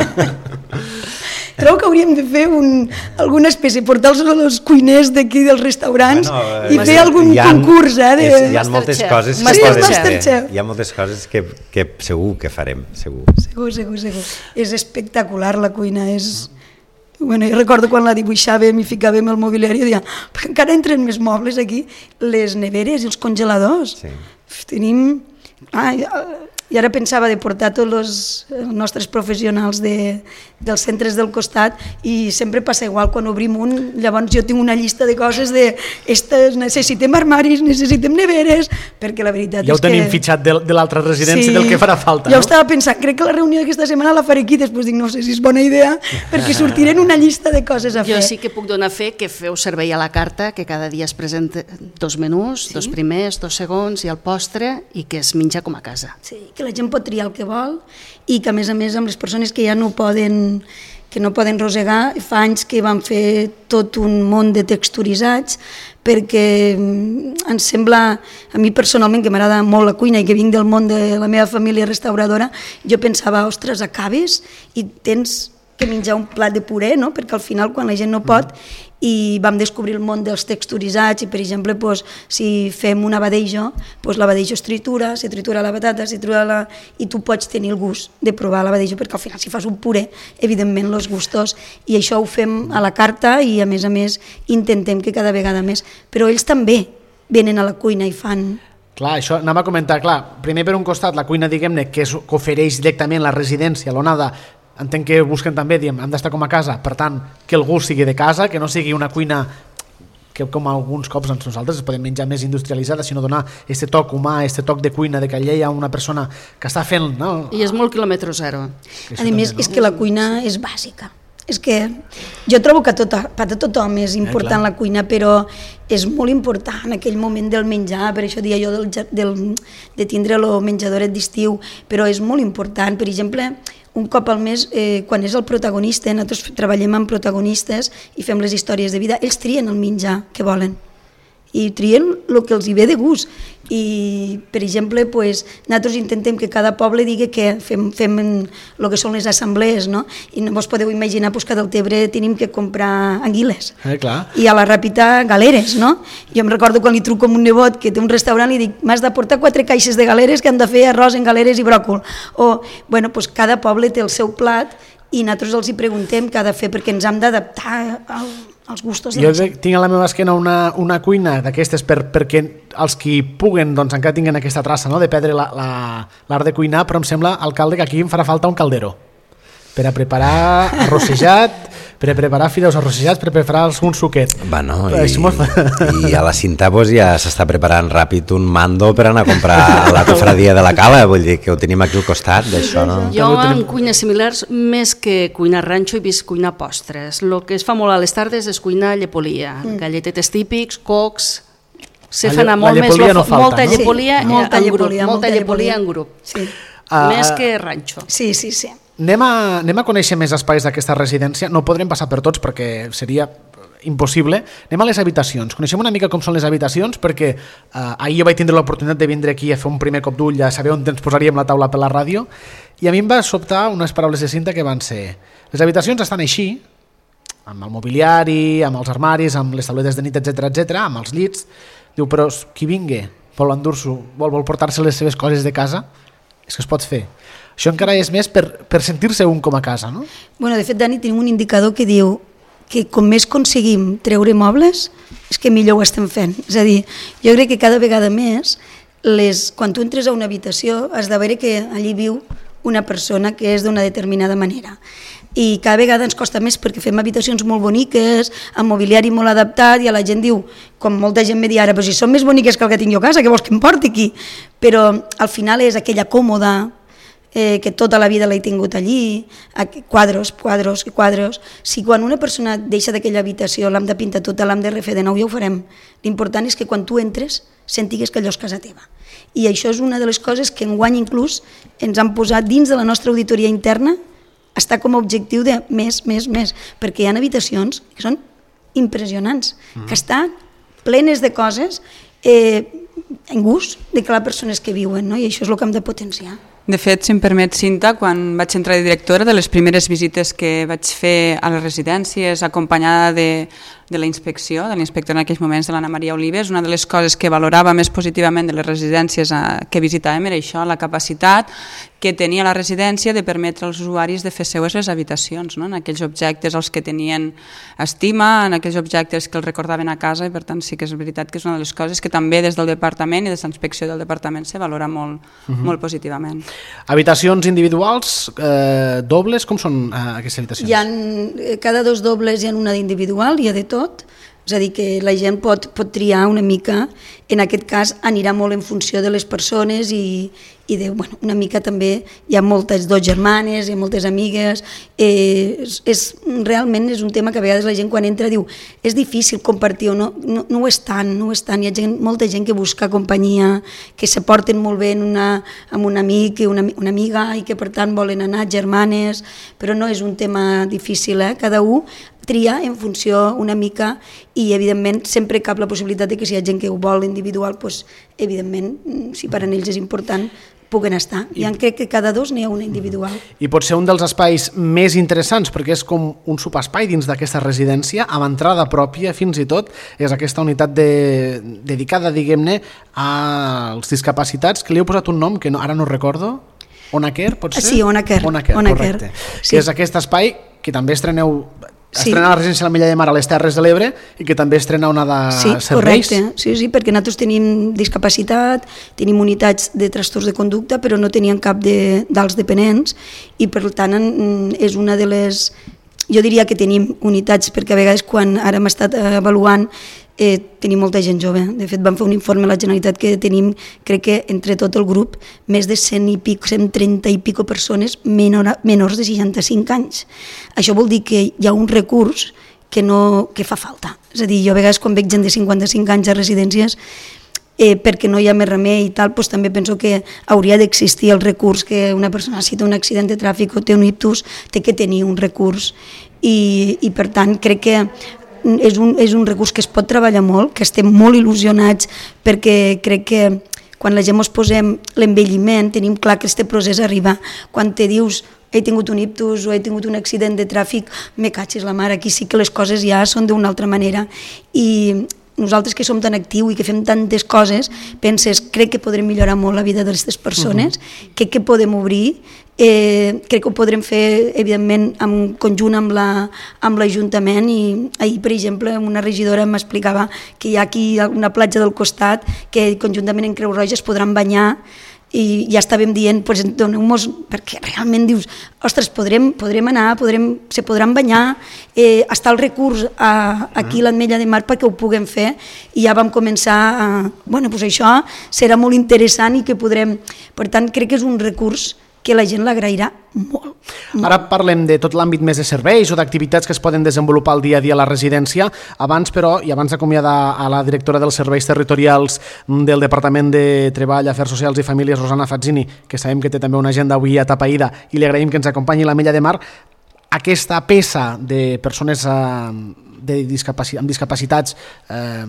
Trobo que hauríem de fer un, alguna espècie, portar-los als cuiners d'aquí dels restaurants bueno, i fer sí, algun ha, concurs. Eh, de... és, hi ha moltes coses que sí, poden fer. Hi ha moltes coses que, que segur que farem. Segur. segur, segur, segur. És espectacular la cuina. És... Bueno, jo recordo quan la dibuixàvem i ficàvem el mobiliari i deia, perquè encara entren més mobles aquí, les neveres i els congeladors. Sí. Tenim... Ah, i ara pensava de portar tots els, els nostres professionals de, dels centres del costat, i sempre passa igual, quan obrim un, llavors jo tinc una llista de coses de estes, necessitem armaris, necessitem neveres, perquè la veritat ja és que... Ja ho tenim fitxat de, de l'altra residència, sí, del que farà falta. Ja no? ho estava pensant, crec que la reunió d'aquesta setmana la faré aquí, després dic, no sé si és bona idea, perquè sortirem una llista de coses a fer. Jo sí que puc donar fe que feu servei a la carta, que cada dia es presenta dos menús, sí? Dos primers, dos segons i el postre, i que es menja com a casa. Sí, que la gent pot triar el que vol, i que a més a més amb les persones que ja no poden que no poden rosegar, fa anys que vam fer tot un món de texturitzats, perquè em sembla, a mi personalment, que m'agrada molt la cuina i que vinc del món de la meva família restauradora, jo pensava, ostres, acabes i tens que menjar un plat de puré, no? Perquè al final quan la gent no pot, i vam descobrir el món dels texturitzats, i per exemple doncs, si fem un abadejo, doncs l'abadejo es tritura, se tritura la patata, se tritura la... i tu pots tenir el gust de provar l'abadejo, perquè al final si fas un puré, evidentment els gustos, i això ho fem a la carta i a més a més intentem que cada vegada més, però ells també venen a la cuina i fan... Clar, això anava a comentar, clar, primer per un costat la cuina, diguem-ne, que, és, que ofereix directament la residència, l'onada, entenc que busquen també, diem, hem d'estar com a casa, per tant, que el gust sigui de casa, que no sigui una cuina que com alguns cops doncs, nosaltres podem menjar més industrialitzada, sinó donar aquest toc humà, aquest toc de cuina, de que allà hi ha una persona que està fent... No? I és molt quilòmetre zero. A més, no? És que la cuina és bàsica. És que jo trobo que tot, per a tothom és important eh, la cuina, però és molt important aquell moment del menjar, per això dia jo del, del, de tindre el menjadoret d'estiu, però és molt important, per exemple, un cop al mes, eh, quan és el protagonista, nosaltres treballem amb protagonistes i fem les històries de vida, ells trien el menjar que volen i trien el que els hi ve de gust. I, per exemple, pues, nosaltres intentem que cada poble digui que fem, fem el que són les assemblees, no? I no vos podeu imaginar pues, que del Tebre tenim que comprar anguiles. Eh, clar. I a la Ràpita galeres, no? Jo em recordo quan li truco a un nebot que té un restaurant i dic, m'has de portar quatre caixes de galeres que han de fer arròs en galeres i bròcol. O, bueno, pues, cada poble té el seu plat i nosaltres els hi preguntem què ha de fer perquè ens hem d'adaptar al els gustos de jo la gent. Tinc a la meva esquena una, una cuina d'aquestes per, perquè els qui puguen doncs, encara tinguen aquesta traça, no?, de perdre l'art la, la, de cuinar, però em sembla, alcalde, que aquí em farà falta un caldero per a preparar arrossejat, per a preparar fideus arrossejats, per a preparar un suquet. Bueno, i, i a la Cinta pues, ja s'està preparant ràpid un mando per anar a comprar a la cofradia de la Cala, vull dir que ho tenim aquí al costat d'això, no? Jo en cuines similars, més que cuinar ranxo, he vist cuinar postres. El que es fa molt a les tardes és cuinar llepolia, mm. galletetes típics, cocs... Se fa anar molt més... No falta, molta no? llepolia, sí, molta en llepolia, grup, molta llepolia en grup. Sí. Uh, més que ranxo. Sí, sí, sí. Anem a, anem a conèixer més espais d'aquesta residència. No podrem passar per tots perquè seria impossible. Anem a les habitacions. Coneixem una mica com són les habitacions perquè eh, ahir jo vaig tindre l'oportunitat de vindre aquí a fer un primer cop d'ull, a saber on ens posaríem la taula per la ràdio I a mi em va sobtar unes paraules de Cinta que van ser: les habitacions estan així, amb el mobiliari, amb els armaris, amb les tauletes de nit, etcètera, etcètera, amb els llits. Diu, però qui vingui, vol endur-s'ho, vol, vol portar-se les seves coses de casa, és que es pot fer. Això encara és més per, per sentir-se un com a casa, no? Bueno, de fet, Dani, tenim un indicador que diu que com més aconseguim treure mobles, és que millor ho estem fent. És a dir, jo crec que cada vegada més, les, quan tu entres a una habitació, has de veure que allí viu una persona que és d'una determinada manera. I cada vegada ens costa més perquè fem habitacions molt boniques, amb mobiliari molt adaptat, i a la gent diu, com molta gent me diu ara, però si són més boniques que el que tinc jo a casa, què vols que em porti aquí? Però al final és aquella còmoda, eh, que tota la vida l'he tingut allí, quadros, quadros, quadros. Si quan una persona deixa d'aquella habitació l'hem de pintar tota, l'hem de refer de nou, ja ho farem. L'important és que quan tu entres sentigues que allò és casa teva. I això és una de les coses que enguany inclús ens han posat dins de la nostra auditoria interna, està com a objectiu de més, més, més, perquè hi ha habitacions que són impressionants, mm. que estan plenes de coses eh, en gust de que les persones que viuen, no? I això és el que hem de potenciar. De fet, si em permet, Cinta, quan vaig entrar de directora, de les primeres visites que vaig fer a les residències, acompanyada de, de la inspecció, de l'inspector en aquells moments, de l'Anna Maria Olives, una de les coses que valorava més positivament de les residències que visitàvem era això, la capacitat que tenia la residència de permetre als usuaris de fer seues les habitacions, no? En aquells objectes als que tenien estima, en aquells objectes que els recordaven a casa, i per tant sí que és veritat que és una de les coses que també des del departament i des de la inspecció del departament se valora molt, uh-huh. molt positivament. Habitacions individuals, eh, dobles, com són eh, aquestes habitacions? Hi ha, cada dos dobles hi ha una d'individual, hi ha de tot, és a dir, que la gent pot, pot triar una mica, en aquest cas anirà molt en funció de les persones i, i de, bueno, una mica també hi ha moltes dos germanes, hi ha moltes amigues, eh, és, és, realment és un tema que a vegades la gent quan entra diu és difícil compartir o no, no, no ho és tant, no ho és tant, hi ha gent, molta gent que busca companyia, que se porten molt bé en una, amb un amic, una, una amiga i que per tant volen anar germanes, però no és un tema difícil, eh? Cada un tria en funció una mica i evidentment sempre cap la possibilitat de que si hi ha gent que ho vol individual, doncs, evidentment si per a ells és important puguen estar. I ja crec que cada dos n'hi ha una individual. I pot ser un dels espais més interessants perquè és com un subespai dins d'aquesta residència amb entrada pròpia fins i tot, és aquesta unitat de, dedicada, diguem-ne, als discapacitats, que li heu posat un nom que no, ara no recordo. Onaker, pot ser? Sí, Onaker. Onaker, Onaker. correcte. Sí. Que és aquest espai que també estreneu... Sí. Estrena la residència de l'Ametlla de Mar a les Terres de l'Ebre i que també estrena una de sí, serveis. Correcte. Sí, sí, perquè nosaltres tenim discapacitat, tenim unitats de trastorns de conducta, però no teníem cap de, dels dependents i per tant és una de les... Jo diria que tenim unitats perquè a vegades quan ara hem estat avaluant eh, tenim molta gent jove. De fet vam fer un informe a la Generalitat que tenim, crec que entre tot el grup, més de cent i pico, cent trenta i pico persones menor, menors de seixanta-cinc anys. Això vol dir que hi ha un recurs que, no, que fa falta. És a dir, jo a vegades quan veig gent de cinquanta-cinc anys a residències eh, perquè no hi ha més remei i tal, doncs també penso que hauria d'existir el recurs que una persona si té un accident de tràfic o té un ictus, té que tenir un recurs i, i per tant crec que és un, és un recurs que es pot treballar molt, que estem molt il·lusionats perquè crec que quan la gent ens posem l'envelliment tenim clar que este procés arriba. Quan te dius he tingut un ictus o he tingut un accident de tràfic, me catxis la mar, aquí sí que les coses ja són d'una altra manera i nosaltres que som tan actius i que fem tantes coses, penses, crec que podrem millorar molt la vida d'aquestes persones, uh-huh. crec que podem obrir, eh, crec que ho podrem fer, evidentment, en conjunt amb la, amb l'Ajuntament i ahir, per exemple, una regidora m'explicava que hi ha aquí una platja del costat que conjuntament en Creu Roja es podran banyar i ja estàvem dient, pues, doneu-nos, perquè realment dius, ostres, podrem, podrem anar, podrem, se podran banyar, eh, està el recurs a, aquí a l'Ametlla de Mar perquè ho puguem fer i ja vam començar a, bueno, pues això serà molt interessant i que podrem, per tant crec que és un recurs que la gent l'agrairà molt, molt. Ara parlem de tot l'àmbit més de serveis o d'activitats que es poden desenvolupar el dia a dia a la residència. Abans, però, i abans d'acomiadar a la directora dels serveis territorials del Departament de Treball, Afers Socials i Famílies, Rosana Fazzini, que sabem que té també una agenda avui atapeïda i li agraïm que ens acompanyi a l'Ametlla de Mar, aquesta peça de persones eh, de discapaci- amb discapacitats eh,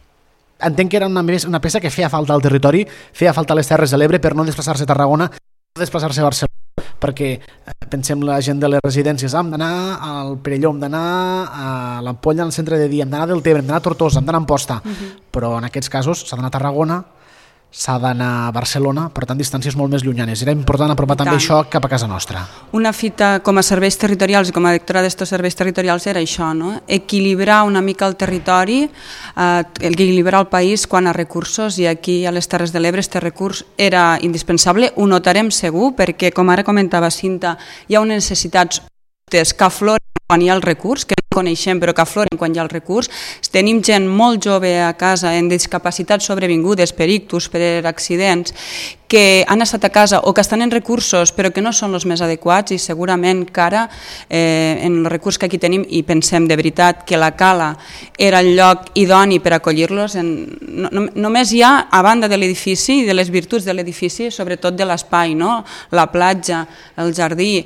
entenc que era una, una peça que feia falta al territori, feia falta a les Terres de l'Ebre per no desplaçar-se a Tarragona, desplaçar-se a Barcelona. perquè pensem la gent de les residències, ah, hem d'anar al Perelló, hem d'anar a l'Ampolla al centre de dia, hem d'anar del Tebre, hem d'anar a Tortosa, hem d'anar a Amposta, uh-huh. però en aquests casos s'ha d'anar a Tarragona, s'ha d'anar a Barcelona, per tant distàncies molt més llunyanes. Era important apropar també això cap a casa nostra. Una fita com a serveis territorials i com a directora d'estos serveis territorials era això, no? Equilibrar una mica el territori, eh, equilibrar el país quan a recursos, i aquí a les Terres de l'Ebre este recurs era indispensable, ho notarem segur, perquè com ara comentava Cinta, hi ha unes necessitats que afloren quan hi ha el recurs, que no coneixem però que afloren quan hi ha el recurs. Tenim gent molt jove a casa en discapacitats sobrevingudes per ictus, per accidents, que han estat a casa o que estan en recursos però que no són els més adequats, i segurament que ara eh, en el recurs que aquí tenim, i pensem de veritat que la Cala era el lloc idoni per acollir-los, no, no, només hi ha, a banda de l'edifici i de les virtuts de l'edifici, sobretot de l'espai, no? La platja, el jardí,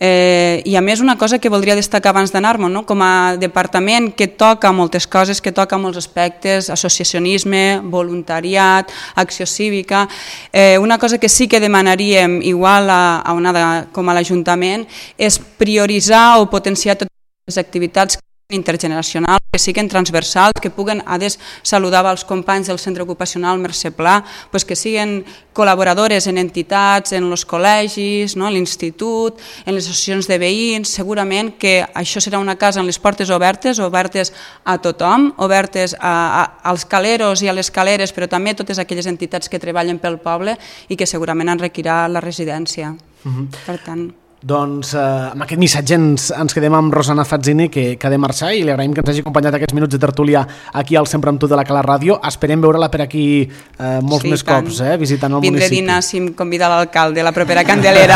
eh, i a més una cosa que voldria destacar abans d'anar-me'n, no? Com a departament que toca moltes coses, que toca molts aspectes, associacionisme, voluntariat, acció cívica, eh, una cosa que sí que demanaríem igual a, a una com a l'Ajuntament és prioritzar o potenciar totes les activitats intergeneracionals, que siguin transversals, que puguen, a des saludava els companys del Centre Ocupacional Mercè Pla, pues que siguin col·laboradores en entitats, en els col·legis, no? A l'institut, en les associacions de veïns. Segurament que això serà una casa amb les portes obertes, obertes a tothom, obertes a, a, als caleros i a les caleres, però també a totes aquelles entitats que treballen pel poble i que segurament enriquirà la residència. Uh-huh. Per tant... Doncs eh, amb aquest missatge ens, ens quedem amb Rosana Fazzini, que, que ha de marxar, i li agraïm que ens hagi acompanyat aquests minuts de tertúlia aquí al Sempre amb tu de la Cala Ràdio. Esperem veure-la per aquí eh, molts sí, més tant. cops, eh, visitant el Vindré municipi. Vindré a dinar si em convida l'alcalde, la propera Candelera.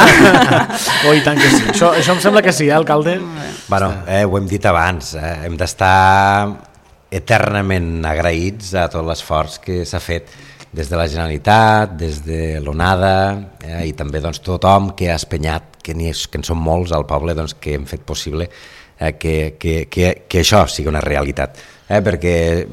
Oh, i tant que sí. Això, això em sembla que sí, eh, alcalde? Bueno, eh, ho hem dit abans, eh, hem d'estar eternament agraïts a tot l'esforç que s'ha fet des de la Generalitat, des de l'ONADA, eh, i també doncs, tothom que ha espenyat, que, és, que en són molts al poble, doncs, que hem fet possible eh, que, que, que, que això sigui una realitat. Eh, perquè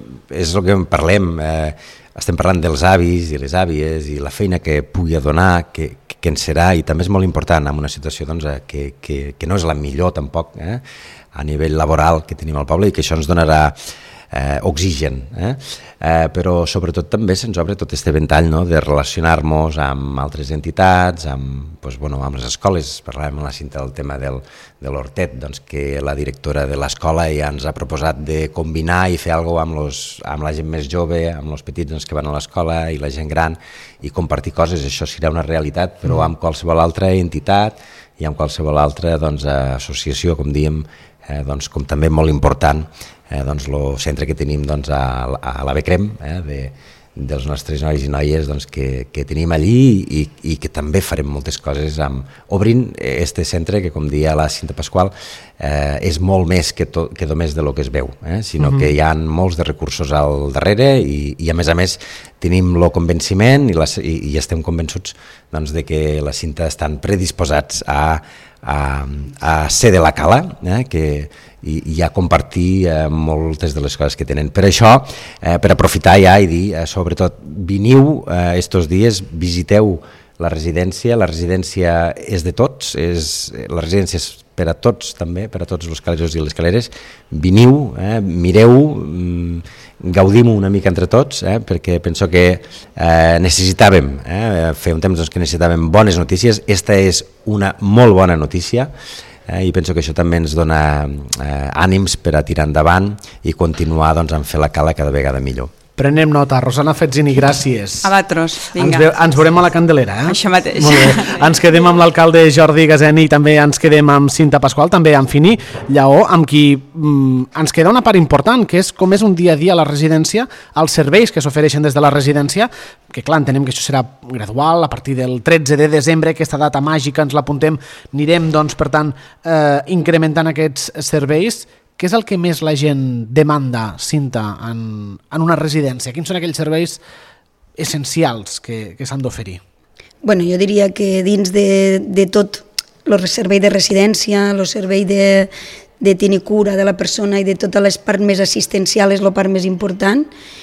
és el que en parlem, eh, estem parlant dels avis i les àvies i la feina que pugui donar, que, que, que en serà, i també és molt important en una situació doncs, que, que, que no és la millor tampoc, eh, a nivell laboral que tenim al poble, i que això ens donarà eh, oxigen, eh? Eh, però sobretot també se'ns obre tot aquest ventall, no?, de relacionar-nos amb altres entitats, amb, doncs, bueno, amb les escoles. Parlàvem amb la Cinta del tema del, de l'Hortet, doncs, que la directora de l'escola ja ens ha proposat de combinar i fer alguna cosa amb, los, amb la gent més jove, amb els petits doncs, que van a l'escola i la gent gran, i compartir coses. Això serà una realitat, però amb qualsevol altra entitat i amb qualsevol altra doncs, associació, com diem, eh, doncs, com també molt important, eh, doncs, el centre que tenim doncs, a, a la Becrem, eh, de, dels nostres nois i noies doncs, que, que tenim allí, i, i que també farem moltes coses amb, obrint este centre que, com deia la Cinta Pasqual, eh, és molt més que, to, que només de lo que es veu, eh, sinó uh-huh. que hi ha molts de recursos al darrere, i, i a més a més tenim el convenciment i, la, i, i estem convençuts doncs, de que la Cinta estan predisposats a, a, a ser de la Cala, eh, que i, i a compartir eh, moltes de les coses que tenen. Per això, eh, per aprofitar ja i dir, eh, sobretot, veniu eh, estos dies, visiteu la residència, la residència és de tots, és, la residència és per a tots també, per a tots els caleros i les caleres, veniu, eh, mireu, mm, gaudim-ho una mica entre tots, eh, perquè penso que eh, necessitàvem, eh, fer un temps doncs, que necessitàvem bones notícies. Esta és una molt bona notícia, eh, i penso que això també ens dona eh, ànims per a tirar endavant i continuar doncs, en fer la Cala cada vegada millor. Prenem nota. Rosana Fazzini, gràcies. A vosaltres, vinga. Ens, ve, ens veurem a la Candelera, eh? Això mateix. Molt bé. Ens quedem amb l'alcalde Jordi Gazeni, i també ens quedem amb Cinta Pasqual, també amb Fini Lleó, amb qui mm, ens queda una part important, que és com és un dia a dia a la residència, els serveis que s'ofereixen des de la residència, que clar, entenem que això serà gradual, a partir del tretze de desembre, aquesta data màgica ens l'apuntem, anirem, doncs, per tant, eh, incrementant aquests serveis. Què és el que més la gent demanda, Cinta, en, en una residència? Quins són aquells serveis essencials que, que s'han d'oferir? Bueno, jo diria que dins de, de tot el servei de residència, el servei de, de tenir cura de la persona i de totes les parts més assistencials és la part més important.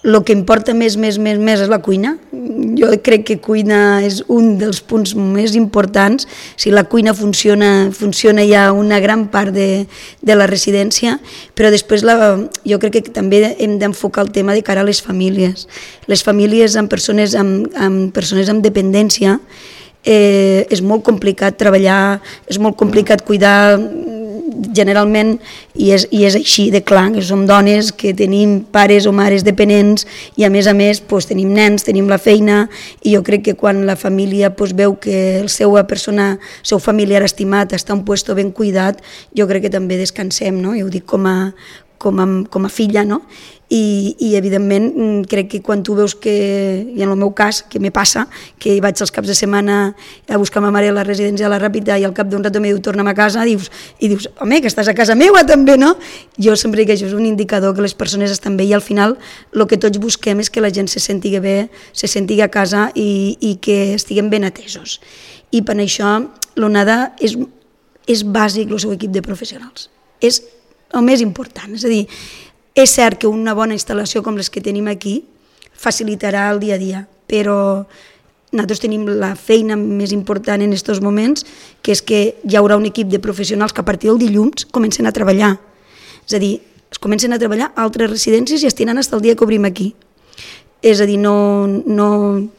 el que importa més, més, més, més és la cuina. Jo crec que cuina és un dels punts més importants. Si la cuina funciona, funciona ja una gran part de, de la residència, però després la, jo crec que també hem d'enfocar el tema de cara a les famílies. Les famílies amb persones amb, amb, persones amb dependència, eh, és molt complicat treballar, és molt complicat cuidar generalment, i és, i és així de clar, que som dones que tenim pares o mares dependents i a més a més doncs, tenim nens, tenim la feina, i jo crec que quan la família doncs, veu que el seu persona, el seu familiar estimat està en un puesto ben cuidat, jo crec que també descansem, no? Jo ho dic com a, com a, com a filla, no? I, i evidentment crec que quan tu veus que, i en el meu cas, que me passa, que vaig els caps de setmana a buscar ma mare a la residència de la Ràpita i al cap d'un rato me diu torna'm a casa, dius, i dius, home, que estàs a casa meva també, no? Jo sempre dic que això és un indicador que les persones estan bé, i al final el que tots busquem és que la gent se senti bé, se senti a casa i, i que estiguem ben atesos. I per això l'Onada és, és bàsic el seu equip de professionals. És el més important, és a dir, és cert que una bona instal·lació com les que tenim aquí facilitarà el dia a dia, però nosaltres tenim la feina més important en aquests moments, que és que hi haurà un equip de professionals que a partir del dilluns comencen a treballar. És a dir, es comencen a treballar a altres residències i estiran fins el dia que obrim aquí. És a dir, no, no,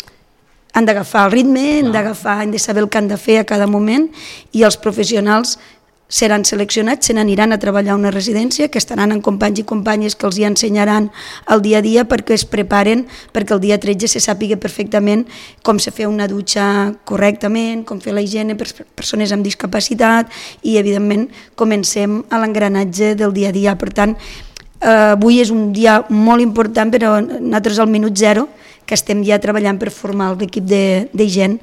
han d'agafar el ritme, han d'agafar, han de saber el que han de fer a cada moment, i els professionals seran seleccionats, se n'aniran a treballar a una residència, que estaran amb companys i companyes que els hi ensenyaran el dia a dia perquè es preparen, perquè el dia tretze se sàpiga perfectament com se fa una dutxa correctament, com fer la higiene per persones amb discapacitat, i evidentment comencem a l'engranatge del dia a dia. Per tant, eh, avui és un dia molt important, però nosaltres al minut zero que estem ja treballant per formar l'equip de, de gent,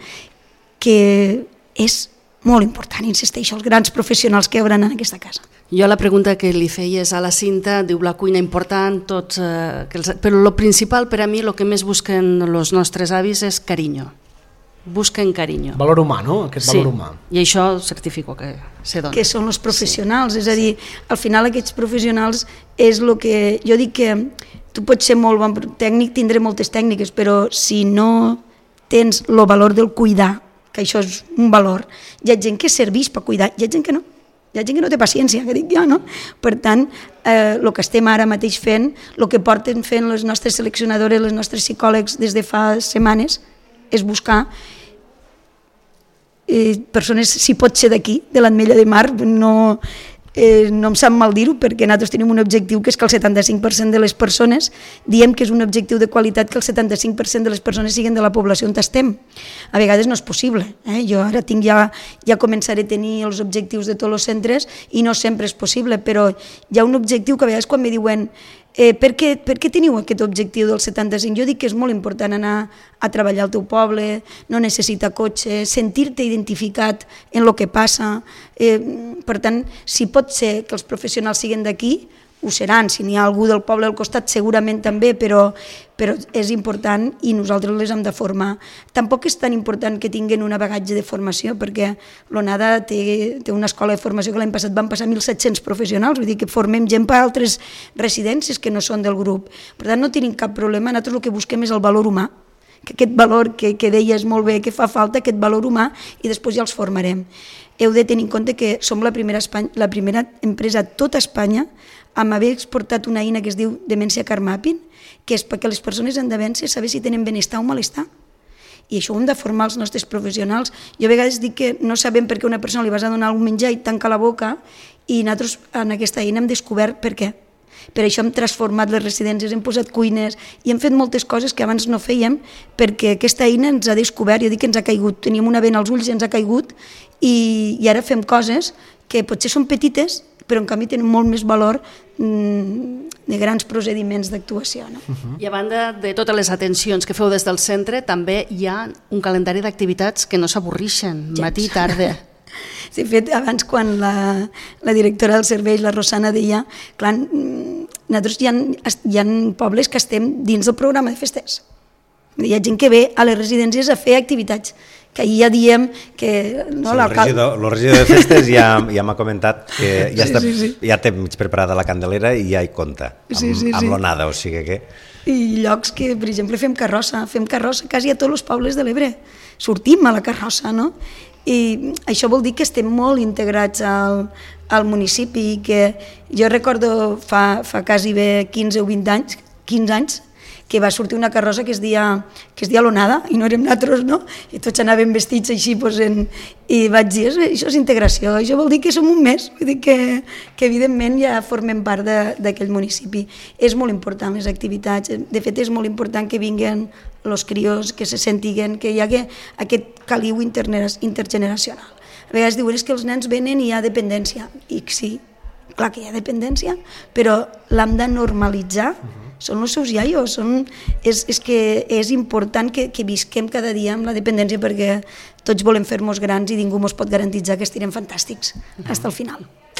que és molt important, insisteixo, els grans professionals que hi haurà en aquesta casa. Jo la pregunta que li feies a la Cinta, diu la cuina important, tots, eh, que els, però el principal per a mi, el que més busquen els nostres avis és carinyo. Busquen carinyo. Valor humà, no? Aquest valor sí, humà. I això certifico que se dona. Que són els professionals, sí. És a dir, al final aquests professionals és el que... Jo dic que tu pots ser molt bon tècnic, tindré moltes tècniques, però si no tens el valor del cuidar, que això és un valor, hi ha gent que serveix per cuidar, hi ha gent que no, hi ha gent que no té paciència, que dic jo, no? Per tant, eh, el que estem ara mateix fent, el que porten fent les nostres seleccionadores, les nostres psicòlegs des de fa setmanes, és buscar eh, persones, si pot ser d'aquí, de l'Ametlla de Mar, no... Eh, no em sap mal dir-ho, perquè nosaltres tenim un objectiu que és que el setanta-cinc per cent de les persones, diem que és un objectiu de qualitat, que el setanta-cinc per cent de les persones siguin de la població on estem. A vegades no és possible, eh? Jo ara tinc ja, ja començaré a tenir els objectius de tots els centres i no sempre és possible, però hi ha un objectiu que a vegades quan me diuen eh, per, què, per què teniu aquest objectiu del setanta-cinc? Jo dic que és molt important anar a treballar al teu poble, no necessitar cotxe, sentir-te identificat en el que passa. Eh, per tant, si pot ser que els professionals siguin d'aquí, ho seran, si n'hi ha algú del poble al costat segurament també, però, però és important i nosaltres les hem de formar. Tampoc és tan important que tinguin un bagatge de formació, perquè l'Onada té, té una escola de formació que l'any passat van passar mil set-cents professionals, vull dir que formem gent per altres residències que no són del grup. Per tant, no tenim cap problema, nosaltres el que busquem és el valor humà, que aquest valor que, que deies molt bé que fa falta, aquest valor humà, i després ja els formarem. Heu de tenir en compte que som la primera, Espanya, la primera empresa a tota Espanya amb haver exportat una eina que es diu Demència Car Mapping, que és perquè les persones amb demència saber si tenen benestar o malestar. I això ho hem de formar els nostres professionals. Jo a vegades dic que no sabem per què una persona li vas a donar algun menjar i tanca la boca, i nosaltres en aquesta eina hem descobert per què. Per això hem transformat les residències, hem posat cuines i hem fet moltes coses que abans no fèiem, perquè aquesta eina ens ha descobert, jo dic que ens ha caigut, teníem una vena als ulls i ens ha caigut, i, i ara fem coses que potser són petites, però en canvi tenen molt més valor mmm, de grans procediments d'actuació. No? Uh-huh. I a banda de totes les atencions que feu des del centre, també hi ha un calendari d'activitats que no s'avorrixen, ja. Matí i tarda. De fet, abans quan la, la directora del servei, la Rosana, deia, clar, nosaltres hi ha, hi ha pobles que estem dins del programa de festes. Hi ha gent que ve a les residències a fer activitats que ahir ja diem que... No, sí, el, regidor, el regidor de festes ja, ja m'ha comentat que ja, està, sí, sí, sí. ja té mig preparada la candelera i ja hi compta, amb, sí, sí, amb sí. l'onada, o sigui que... I llocs que, per exemple, fem carrossa, fem carrossa quasi a tots els pobles de l'Ebre, sortim a la carrossa, no? I això vol dir que estem molt integrats al, al municipi i que jo recordo fa, fa quasi bé quinze o vint anys, quinze anys, que va sortir una carrossa que es dia, que es dia l'onada, i no érem nosaltres, no? I tots anàvem vestits així, pues, en, i vaig dir, això és integració, això vol dir que som un mes, vull dir que, que evidentment ja formem part d'aquell municipi. És molt important les activitats, de fet és molt important que vinguen els crios, que se sentiguen, que hi hagi aquest caliu intergeneracional. A vegades diuen que els nens venen i hi ha dependència, i sí, clar que hi ha dependència, però l'hem de normalitzar. Són els seus iaios, són, és, és que és important que, que visquem cada dia amb la dependència perquè tots volem fer-nos grans i ningú ens pot garantitzar que estirem fantàstics fins al final.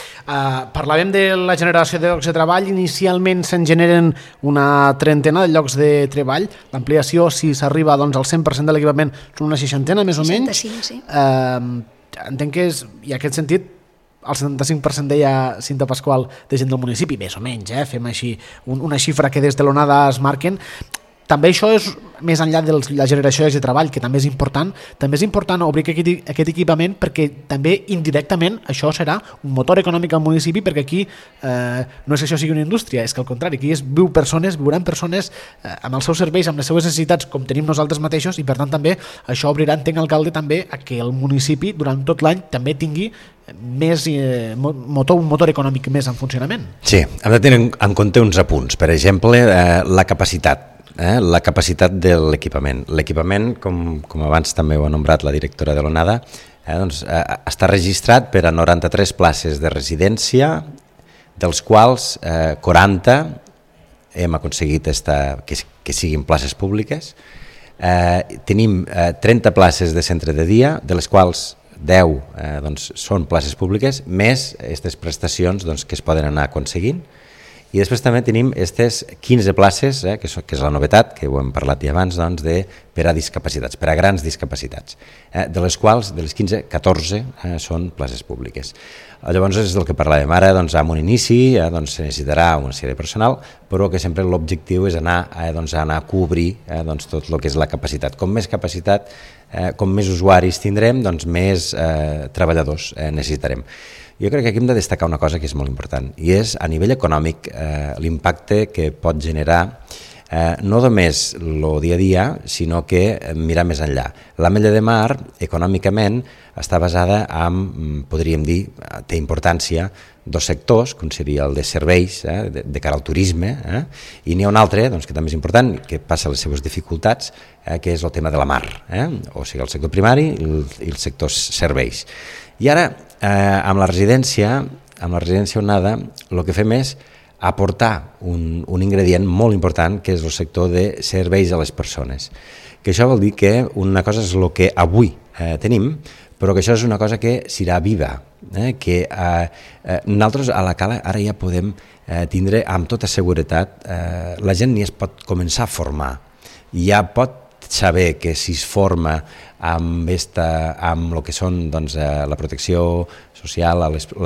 Uh, parlàvem de la generació de llocs de treball. Inicialment se'n generen una trentena de llocs de treball. L'ampliació, si s'arriba doncs, al cent per cent de l'equipament, són una seixantena més o menys. seixanta-cinc, sí. Uh, entenc que és, i en aquest sentit, el setanta-cinc per cent deia Cinta Pasqual de gent del municipi, més o menys, eh? Fem així un, una xifra que des de l'onada es marquen. També això és més enllà de la generació de treball, que també és important, també és important obrir aquest, aquest equipament perquè també indirectament això serà un motor econòmic al municipi, perquè aquí eh, no és que això sigui una indústria, és que al contrari, aquí es viu persones, viuran persones eh, amb els seus serveis, amb les seues necessitats com tenim nosaltres mateixos, i per tant també això obrirà, entenc, alcalde, també a que el municipi durant tot l'any també tingui més eh, motor, un motor econòmic més en funcionament. Sí, hem de tenir en compte uns apunts, per exemple, eh, la capacitat. Eh, la capacitat de l'equipament. L'equipament, com, com abans també ho ha nombrat la directora de l'Onada, eh, doncs, eh, està registrat per a noranta-tres places de residència, dels quals eh, quaranta hem aconseguit esta, que, que siguin places públiques. Eh, tenim eh, trenta places de centre de dia, de les quals deu eh, doncs, són places públiques, més aquestes prestacions doncs, que es poden anar aconseguint. I després també tenim aquestes quinze places, eh, que, so, que és la novetat, que ho hem parlat ja abans, doncs, de, per a discapacitats, per a grans discapacitats, eh, de les quals, de les quinze, catorze eh, són places públiques. Llavors és del que parlàvem ara, doncs, amb un inici eh, doncs, se necessitarà una sèrie de personal, però que sempre l'objectiu és anar, eh, doncs, anar a cobrir eh, doncs, tot el que és la capacitat. Com més capacitat, eh, com més usuaris tindrem, doncs més eh, treballadors eh, necessitarem. Jo crec que aquí hem de destacar una cosa que és molt important, i és a nivell econòmic eh, l'impacte que pot generar eh, no només el dia a dia, sinó que mirar més enllà. L'Ametlla de Mar, econòmicament, està basada en, podríem dir, té importància, dos sectors, com seria el de serveis, eh, de, de cara al turisme, eh, i n'hi ha un altre, doncs, que també és important, que passa les seves dificultats, eh, que és el tema de la mar, eh, o sigui, el sector primari i el, i el sector serveis. I ara, eh, amb la residència, amb la residència Onada, el que fem és aportar un, un ingredient molt important, que és el sector de serveis a les persones. Que això vol dir que una cosa és el que avui eh, tenim, però que això és una cosa que serà viva, eh, que eh, eh, nosaltres a la Cala ara ja podem eh, tindre amb tota seguretat, eh, la gent ni es pot començar a formar, ja pot saber que si es forma amb, esta, amb el que són doncs, eh, la protecció social,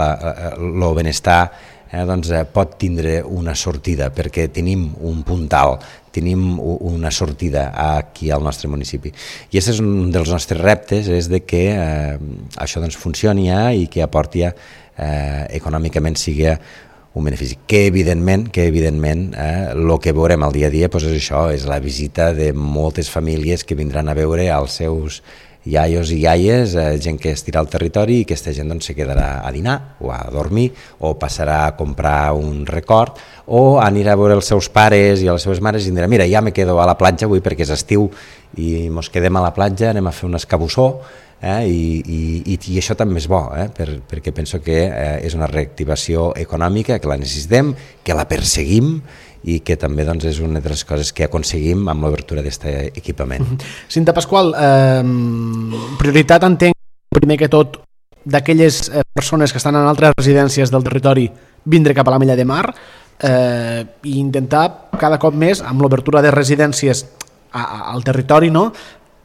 el benestar, eh, doncs, eh, pot tindre una sortida, perquè tenim un puntal, tenim una sortida aquí al nostre municipi. I aquest és un dels nostres reptes, és de que eh, això doncs, funcioni ja i que aporti ja, eh, econòmicament sigui un benefici, que evidentment, que evidentment eh, el que veurem al dia a dia doncs és això, és la visita de moltes famílies que vindran a veure els seus iaios i iaies, eh, gent que estirà al territori i aquesta gent doncs, se quedarà a dinar o a dormir o passarà a comprar un record o anirà a veure els seus pares i les seves mares i dirà, mira, ja me quedo a la platja avui perquè és estiu i mos quedem a la platja, anem a fer un escabussó. Eh, i, i, i això també és bo, eh, per, perquè penso que eh, és una reactivació econòmica, que la necessitem, que la perseguim i que també doncs, és una de les coses que aconseguim amb l'obertura d'aquest equipament. Cinta Pasqual, eh, prioritat entenc primer que tot d'aquelles persones que estan en altres residències del territori vindre cap a l'Ametlla de Mar eh, i intentar cada cop més amb l'obertura de residències a, a, al territori, no?,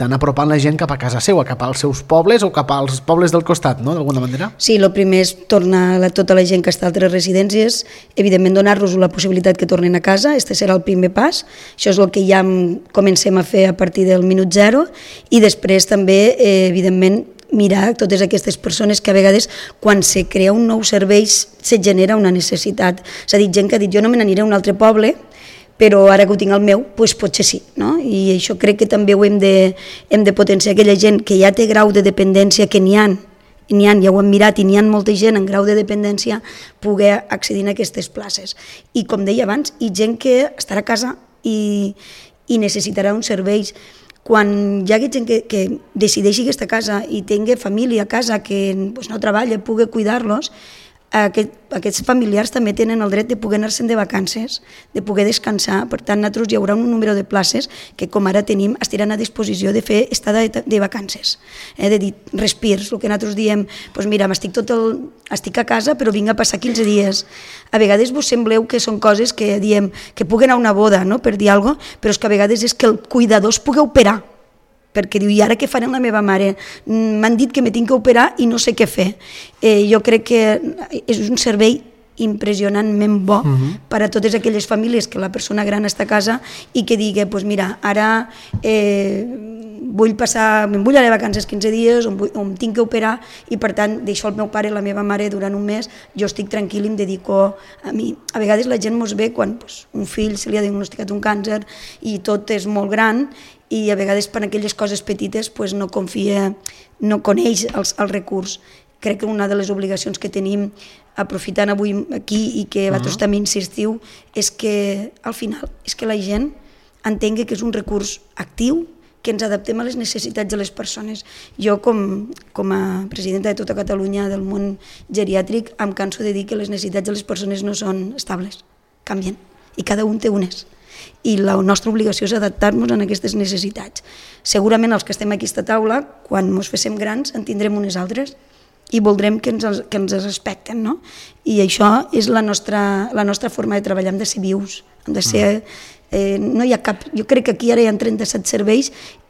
d'anar apropant la gent cap a casa seva, cap als seus pobles o cap als pobles del costat, no?, d'alguna manera. Sí, el primer és tornar a tota la gent que està a altres residències, evidentment donar-los la possibilitat que tornin a casa, este serà el primer pas, això és el que ja comencem a fer a partir del minut zero, i després també, eh, evidentment, mirar totes aquestes persones que a vegades quan se crea un nou servei se genera una necessitat. S'ha dit gent que ha dit jo no me n'aniré a un altre poble, però ara que ho tinc al meu, doncs potser sí. No? I això crec que també ho hem de, hem de potenciar, aquella gent que ja té grau de dependència, que n'hi ha, n'hi ha, ja ho hem mirat, i n'hi ha molta gent en grau de dependència, poder accedir a aquestes places. I com deia abans, i gent que estarà a casa i, i necessitarà uns serveis. Quan hi ha gent que, que decideixi aquesta casa i tingui família a casa que pues, no treballa, pugui cuidar-los, aquest, aquests familiars també tenen el dret de poder anar-se'n de vacances, de poder descansar. Per tant, nosaltres hi haurà un número de places que, com ara tenim, estiran a disposició de fer estada de, de vacances, eh, de dir respirs, el que nosaltres diem, pues mira, estic, tot el, estic a casa però vinc a passar quinze dies. A vegades vos sembleu que són coses que diem que pugui anar a una boda, no?, per dir alguna cosa, però és que a vegades és que el cuidador es pugui operar, perquè diu, i ara què faré amb la meva mare? M'han dit que me tinc que operar i no sé què fer. Eh, jo crec que és un servei impressionantment bo uh-huh. per a totes aquelles famílies que la persona gran està a casa i que digui, pues mira, ara eh, vull passar, me'n vull anar de vacances quinze dies, o em, vull, o em tinc que operar i per tant deixo el meu pare i la meva mare durant un mes, jo estic tranquil i em dedico a mi. A vegades la gent mos ve quan pues, un fill se li ha diagnosticat un càncer i tot és molt gran i a vegades per aquelles coses petites pues, no confia, no coneix els, el recurs. Crec que una de les obligacions que tenim, aprofitant avui aquí i que vosaltres uh-huh. també insistiu, és que al final és que la gent entengui que és un recurs actiu, que ens adaptem a les necessitats de les persones. Jo, com, com a presidenta de tota Catalunya del món geriàtric, em canso de dir que les necessitats de les persones no són estables, canvien, i cada un té unes. I la nostra obligació és adaptar-nos a aquestes necessitats. Segurament els que estem aquí a aquesta taula, quan ens féssim grans, en tindrem unes altres, i voldrem que ens, que ens respecten, no? I això és la nostra, la nostra forma de treballar, hem de ser vius, hem de ser... Eh, no hi ha cap... Jo crec que aquí ara hi ha trenta-set serveis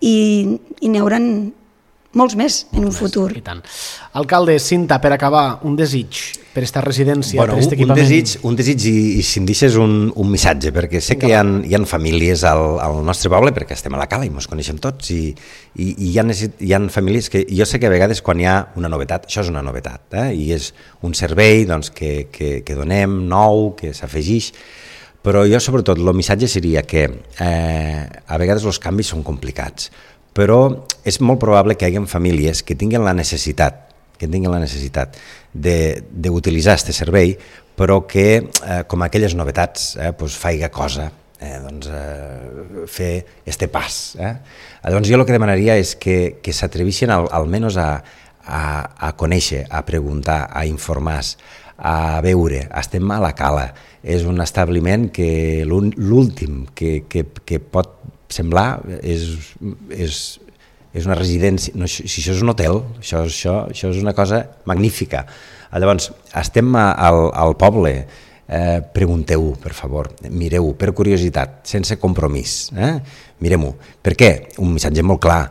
i, i n'hi hauran molts més en un futur. I tant. Alcalde, Cinta, per acabar, un desig per aquesta residència, bueno, per aquest un equipament. Desig, un desig i, i si em deixes un, un missatge, perquè sé que hi ha, hi ha famílies al, al nostre poble, perquè estem a la Cala i ens coneixem tots, i, i, i hi, ha, hi ha famílies que jo sé que a vegades quan hi ha una novetat, això és una novetat, eh? I és un servei doncs, que, que, que donem nou, que s'afegix, però jo sobretot el missatge seria que eh, a vegades els canvis són complicats, però és molt probable que hi hagi famílies que tinguin la necessitat que tinguin la necessitat d'utilitzar aquest servei, però que, eh, com aquelles novetats, eh, pues, faiga cosa, eh, doncs, eh, fer este pas. Eh? Llavors jo el que demanaria és que, que s'atrevissin al, almenys a, a, a conèixer, a preguntar, a informar, a veure. Estem a la Cala, és un establiment que l'últim que, que, que pot semblar és, és, és una residència, no, si això és un hotel, això, això, això és una cosa magnífica. Llavors, estem a, al, al poble, eh, pregunteu, per favor, mireu, per curiositat, sense compromís, eh? Mirem-ho. Per què? Un missatge molt clar,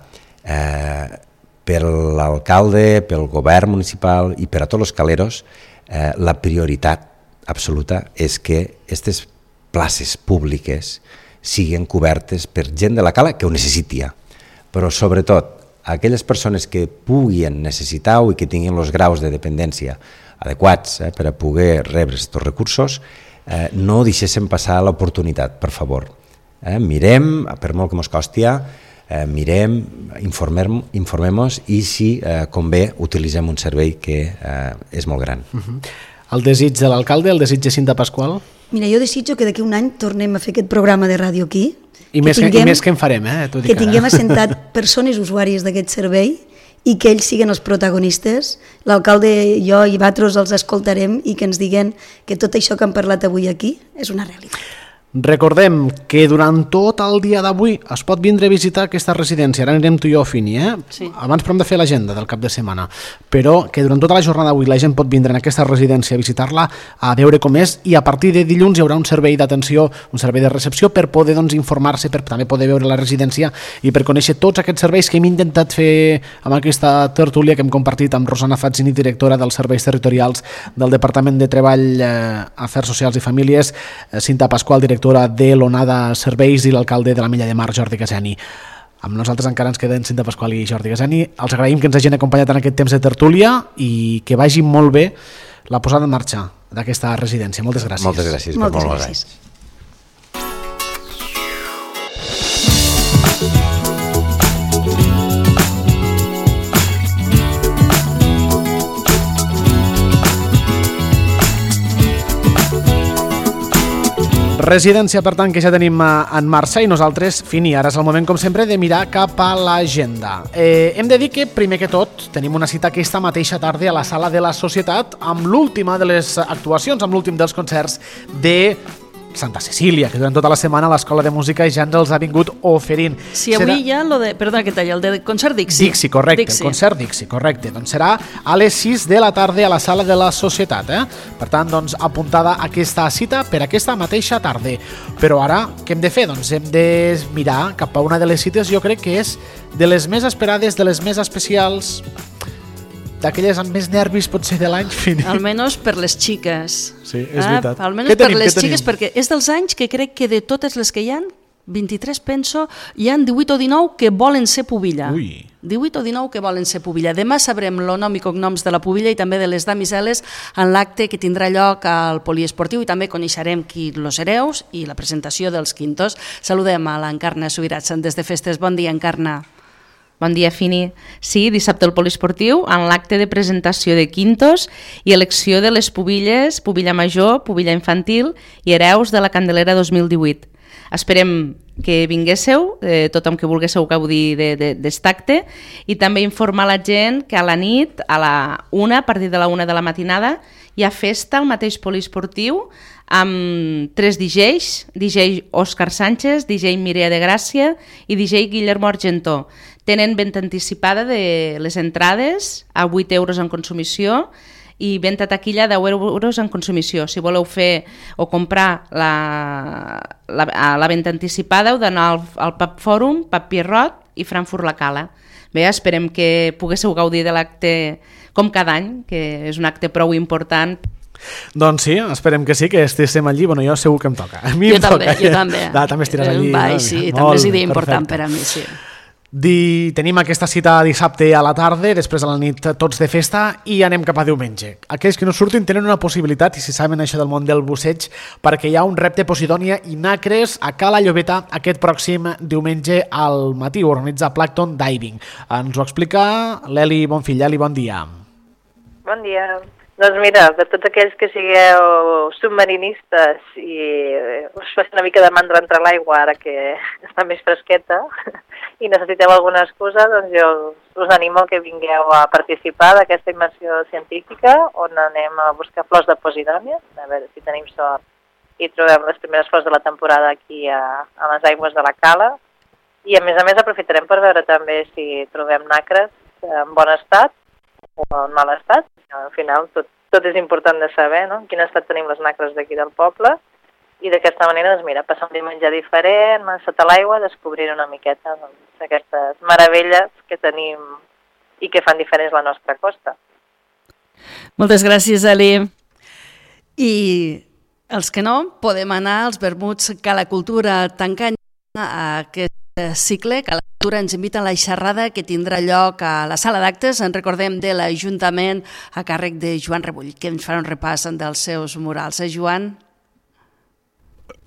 eh, per l'alcalde, pel govern municipal i per a tots els caleros, eh, la prioritat absoluta és que aquestes places públiques siguin cobertes per gent de la Cala que ho necessiti, però sobretot aquelles persones que puguin necessitar i que tinguin els graus de dependència adequats eh, per a poder rebre aquests recursos, eh, no deixéssim passar l'oportunitat, per favor. Eh, mirem, per molt que ens costi, eh, mirem, informem, informem-nos i si eh, convé utilitzem un servei que eh, és molt gran. Uh-huh. El desig de l'alcalde, el desig de Cinta Pasqual? Mira, jo desitjo que d'aquí un any tornem a fer aquest programa de ràdio aquí. I, més, tinguem, que, i més que en farem, eh? Que, que tinguem assentat persones usuàries d'aquest servei i que ells siguin els protagonistes. L'alcalde, jo i vosaltres els escoltarem i que ens diguen que tot això que hem parlat avui aquí és una realitat. Recordem que durant tot el dia d'avui es pot vindre a visitar aquesta residència. Ara anirem tu i jo, Fini, eh? Sí. Abans però hem de fer l'agenda del cap de setmana. Però que durant tota la jornada d'avui la gent pot vindre en aquesta residència a visitar-la, a veure com és, i a partir de dilluns hi haurà un servei d'atenció, un servei de recepció per poder doncs, informar-se, per també poder veure la residència i per conèixer tots aquests serveis que hem intentat fer amb aquesta tertúlia que hem compartit amb Rosana Fazzini, directora dels serveis territorials del Departament de Treball, eh, Afers Socials i Famílies, eh, Cinta Pasqual, directora de l'Onada Serveis, i l'alcalde de l'Ametlla de Mar, Jordi Casani. Amb nosaltres encara ens queden Cinta Pasqual i Jordi Casani. Els agraïm que ens hagin acompanyat en aquest temps de tertúlia i que vagi molt bé la posada en marxa d'aquesta residència. Moltes gràcies. Moltes gràcies. Moltes per molt gràcies. Residència, per tant, que ja tenim en marxa i nosaltres, Fini, ara és el moment, com sempre, de mirar cap a l'agenda. Eh, hem de dir que, primer que tot, tenim una cita aquesta mateixa tarda a la Sala de la Societat amb l'última de les actuacions, amb l'últim dels concerts de Santa Cecília, que durant tota la setmana l'Escola de Música ja ens els ha vingut oferint. Si avui serà... hi ha, lo de, perdona que talla, el de concert Dixi. Dixi, correcte, Dixi. El concert Dixi, correcte. Doncs serà a les sis de la tarda a la Sala de la Societat. Eh? Per tant, doncs, apuntada aquesta cita per aquesta mateixa tarda. Però ara, què hem de fer? Doncs hem de mirar cap a una de les cites, jo crec que és de les més esperades, de les més especials, d'aquelles amb més nervis potser de l'any. Almenys per les xiques. Sí, és veritat. Ah, almenys per les xiques, perquè és dels anys que crec que de totes les que hi ha, vint-i-tres penso, hi ha divuit o dinou que volen ser pubilla. Ui. divuit o dinou que volen ser pubilla. Demà sabrem el nom i cognoms de la pubilla i també de les damiseles en l'acte que tindrà lloc al poliesportiu, i també coneixerem qui los hereus i la presentació dels quintos. Saludem a l'Encarna Subirats des de Festes. Bon dia, Encarna. Bon dia, Fini. Sí, dissabte al poliesportiu, en l'acte de presentació de quintos i elecció de les pubilles, pubilla major, pubilla infantil i hereus de la Candelera dos mil divuit. Esperem que vinguéssiu, eh, tothom que volguéssiu gaudir d'aquest acte, i també informar la gent que a la nit, a la una, a partir de la una de la matinada, hi ha festa al mateix poliesportiu amb tres D Js, D J Òscar Sánchez, D J Mireia de Gràcia i D J Guillermo Argentó. Tenen venda anticipada de les entrades a vuit euros en consumició i venda taquilla de deu euros en consumició. Si voleu fer o comprar la, la, la venda anticipada, heu d'anar al, al Pub Fòrum, Pub Pierrot i Frankfurt la Cala. Bé, esperem que poguéssiu gaudir de l'acte com cada any, que és un acte prou important. Doncs sí, esperem que sí, que estiguem allí. Bueno, jo segur que em toca. A mi jo em també, toca. jo també. Da, també estiràs allí. Vai, sí, molt, també és idea important per a mi, sí. Di, tenim aquesta cita dissabte a la tarda, després a la nit tots de festa, i anem cap a diumenge. Aquells que no surtin tenen una possibilitat, i si saben això del món del busseig, perquè hi ha un repte Posidònia i Nacres a Cala Llobeta aquest pròxim diumenge al matí. Ho organitza Plankton Diving. Ens ho explica l'Eli Bonfill. Eli, bon dia. Bon dia. Doncs mira, de tots aquells que sigueu submarinistes i us faci una mica de mandra entre l'aigua ara que està més fresqueta i necessiteu alguna excusa, doncs jo us animo que vingueu a participar d'aquesta immersió científica on anem a buscar flors de Posidònia, a veure si tenim sort i trobem les primeres flors de la temporada aquí a, a les aigües de la Cala, i a més a més aprofitarem per veure també si trobem nacres en bon estat o en mal estat. Al final tot, tot és important de saber, no? En quin estat tenim les nacres d'aquí del poble, i d'aquesta manera, doncs mira, passar un diumenge diferent, sota l'aigua, descobrir una miqueta doncs, aquestes meravelles que tenim i que fan diferents la nostra costa. Moltes gràcies, Eli. I els que no, podem anar als vermuts Cala Cultura tancant a aquest cicle. Cala Cultura ens invita a la xerrada que tindrà lloc a la sala d'actes, en recordem, de l'Ajuntament a càrrec de Joan Rebull, que ens farà un repàs dels seus murals. Eh, Joan?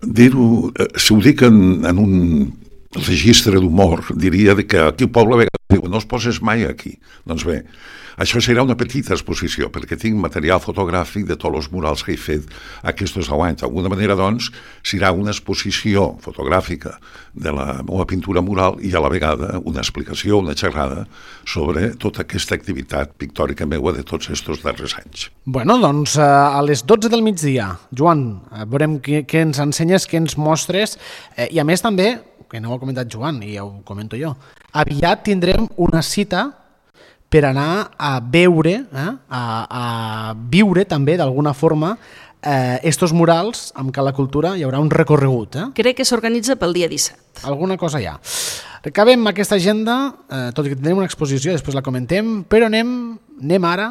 Dir-ho, si ho dic en, en un registre d'humor, diria que aquí al poble a vegades diuen, no es poses mai aquí. Doncs bé, això serà una petita exposició, perquè tinc material fotogràfic de tots els murals que he fet aquests deu anys. D'alguna manera, doncs, serà una exposició fotogràfica de la meva pintura mural i a la vegada una explicació, una xerrada sobre tota aquesta activitat pictòrica meua de tots aquests darrers anys. Bueno, doncs a les dotze del migdia, Joan, veurem què, què ens ensenyes, què ens mostres, eh, i a més també, que no ho ha comentat Joan, i ja ho comento jo, aviat tindrem una cita per anar a veure, eh, a, a viure també d'alguna forma eh, estos murals amb Cala Cultura. Hi haurà un recorregut. Eh? Crec que s'organitza pel dia disset. Alguna cosa hi ha. Acabem aquesta agenda, eh, tot i que tindrem una exposició, després la comentem, però anem, anem ara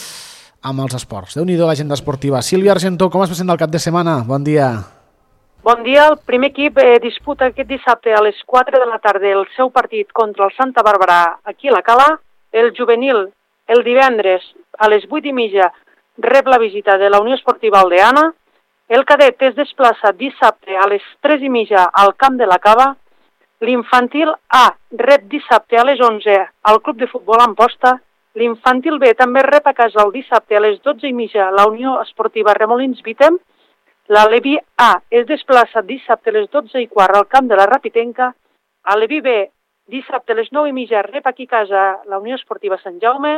amb els esports. Déu-n'hi-do l'agenda esportiva. Sílvia Argentó, com es presenta el cap de setmana? Bon dia. Bon dia, el primer equip eh, disputa aquest dissabte a les quatre de la tarda el seu partit contra el Santa Bàrbara aquí a la Cala. El juvenil, el divendres a les vuit i mitja, rep la visita de la Unió Esportiva Aldeana. El cadet es desplaça dissabte a les tres i mitja al Camp de la Cava. L'infantil A rep dissabte a les onze al Club de Futbol Amposta. L'infantil B també rep a casa el dissabte a les dotze i mitja la Unió Esportiva Remolins Vitem. La Levi A es desplaça dissabte a les dotze i quart al Camp de la Rapitenca. A Levi B, dissabte a les nou i mitja rep aquí a casa la Unió Esportiva Sant Jaume.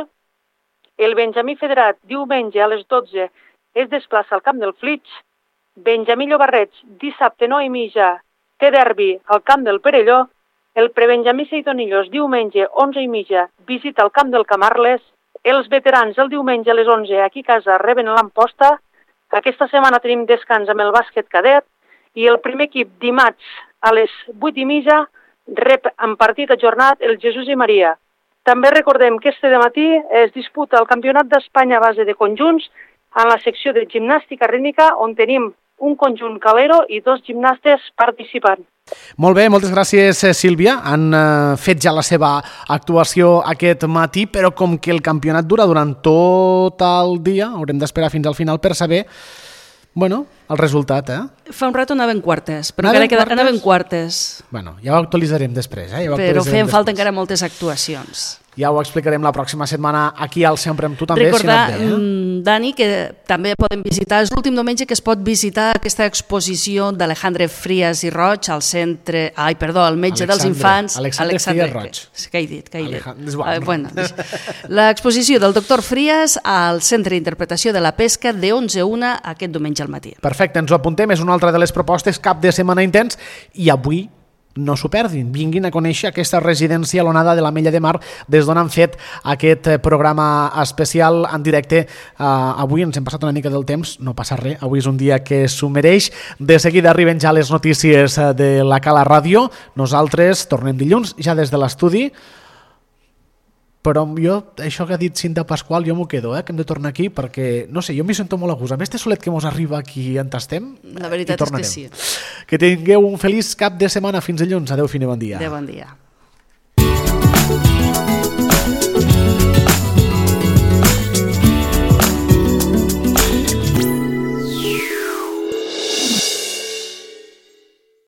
El Benjamí Federat, diumenge a les dotze, es desplaça al Camp del Flix. Benjamí Llobarreig, dissabte nou i mitja, té derbi al Camp del Perelló. El Prebenjamí Seidonillos, diumenge onze i mitja, visita el Camp del Camarles. Els veterans, el diumenge a les onze, aquí a casa, reben l'Amposta. Aquesta setmana tenim descans amb el bàsquet cadet i el primer equip dimarts a les vuit i mitja rep en partit ajornat el Jesús i Maria. També recordem que este dematí es disputa el Campionat d'Espanya a base de conjunts en la secció de gimnàstica rítmica on tenim un conjunt calero i dos gimnastes participant. Molt bé, moltes gràcies, Sílvia. Han eh, fet ja la seva actuació aquest matí, però com que el campionat dura durant tot el dia, haurem d'esperar fins al final per saber, bueno, el resultat, eh? Fa un rato anaven quartes, però encara queda, anaven quartes. Bueno, ja ho actualitzarem després, eh? Ja ho però feien després. falta encara moltes actuacions. Ja ho explicarem la pròxima setmana aquí al Sempre amb tu també. Recordar, si no et ve, eh? Dani, que també podem visitar, és l'últim diumenge que es pot visitar aquesta exposició d'Alejandre Frías i Roig al centre, ai, perdó, al metge Alexandre, dels infants. Alexandre, Alexandre Frías Roig. Què he dit? Què he dit? Alejandre, Ah, bueno, l'exposició del doctor Frías al Centre d'Interpretació de la Pesca de onze a una aquest diumenge al matí. Perfecte, ens ho apuntem, és una altra de les propostes, cap de setmana intens, i avui no s'ho perdin, vinguin a conèixer aquesta residència a l'Onada de l'Ametlla de Mar des d'on han fet aquest programa especial en directe. Uh, avui ens hem passat una mica del temps, no passa res, avui és un dia que s'ho mereix. De seguida arriben ja les notícies de la Cala Ràdio, nosaltres tornem dilluns ja des de l'estudi, però jo, això que ha dit Cinta Pasqual, jo m'ho quedo, eh, que hem de tornar aquí, perquè, no sé, jo m'hi sento molt a gust. Amb este solet que mos arriba aquí on estem, la veritat és que sí. Que tingueu un feliç cap de setmana. Fins dilluns. Adéu, fin i bon dia. Adéu, bon dia.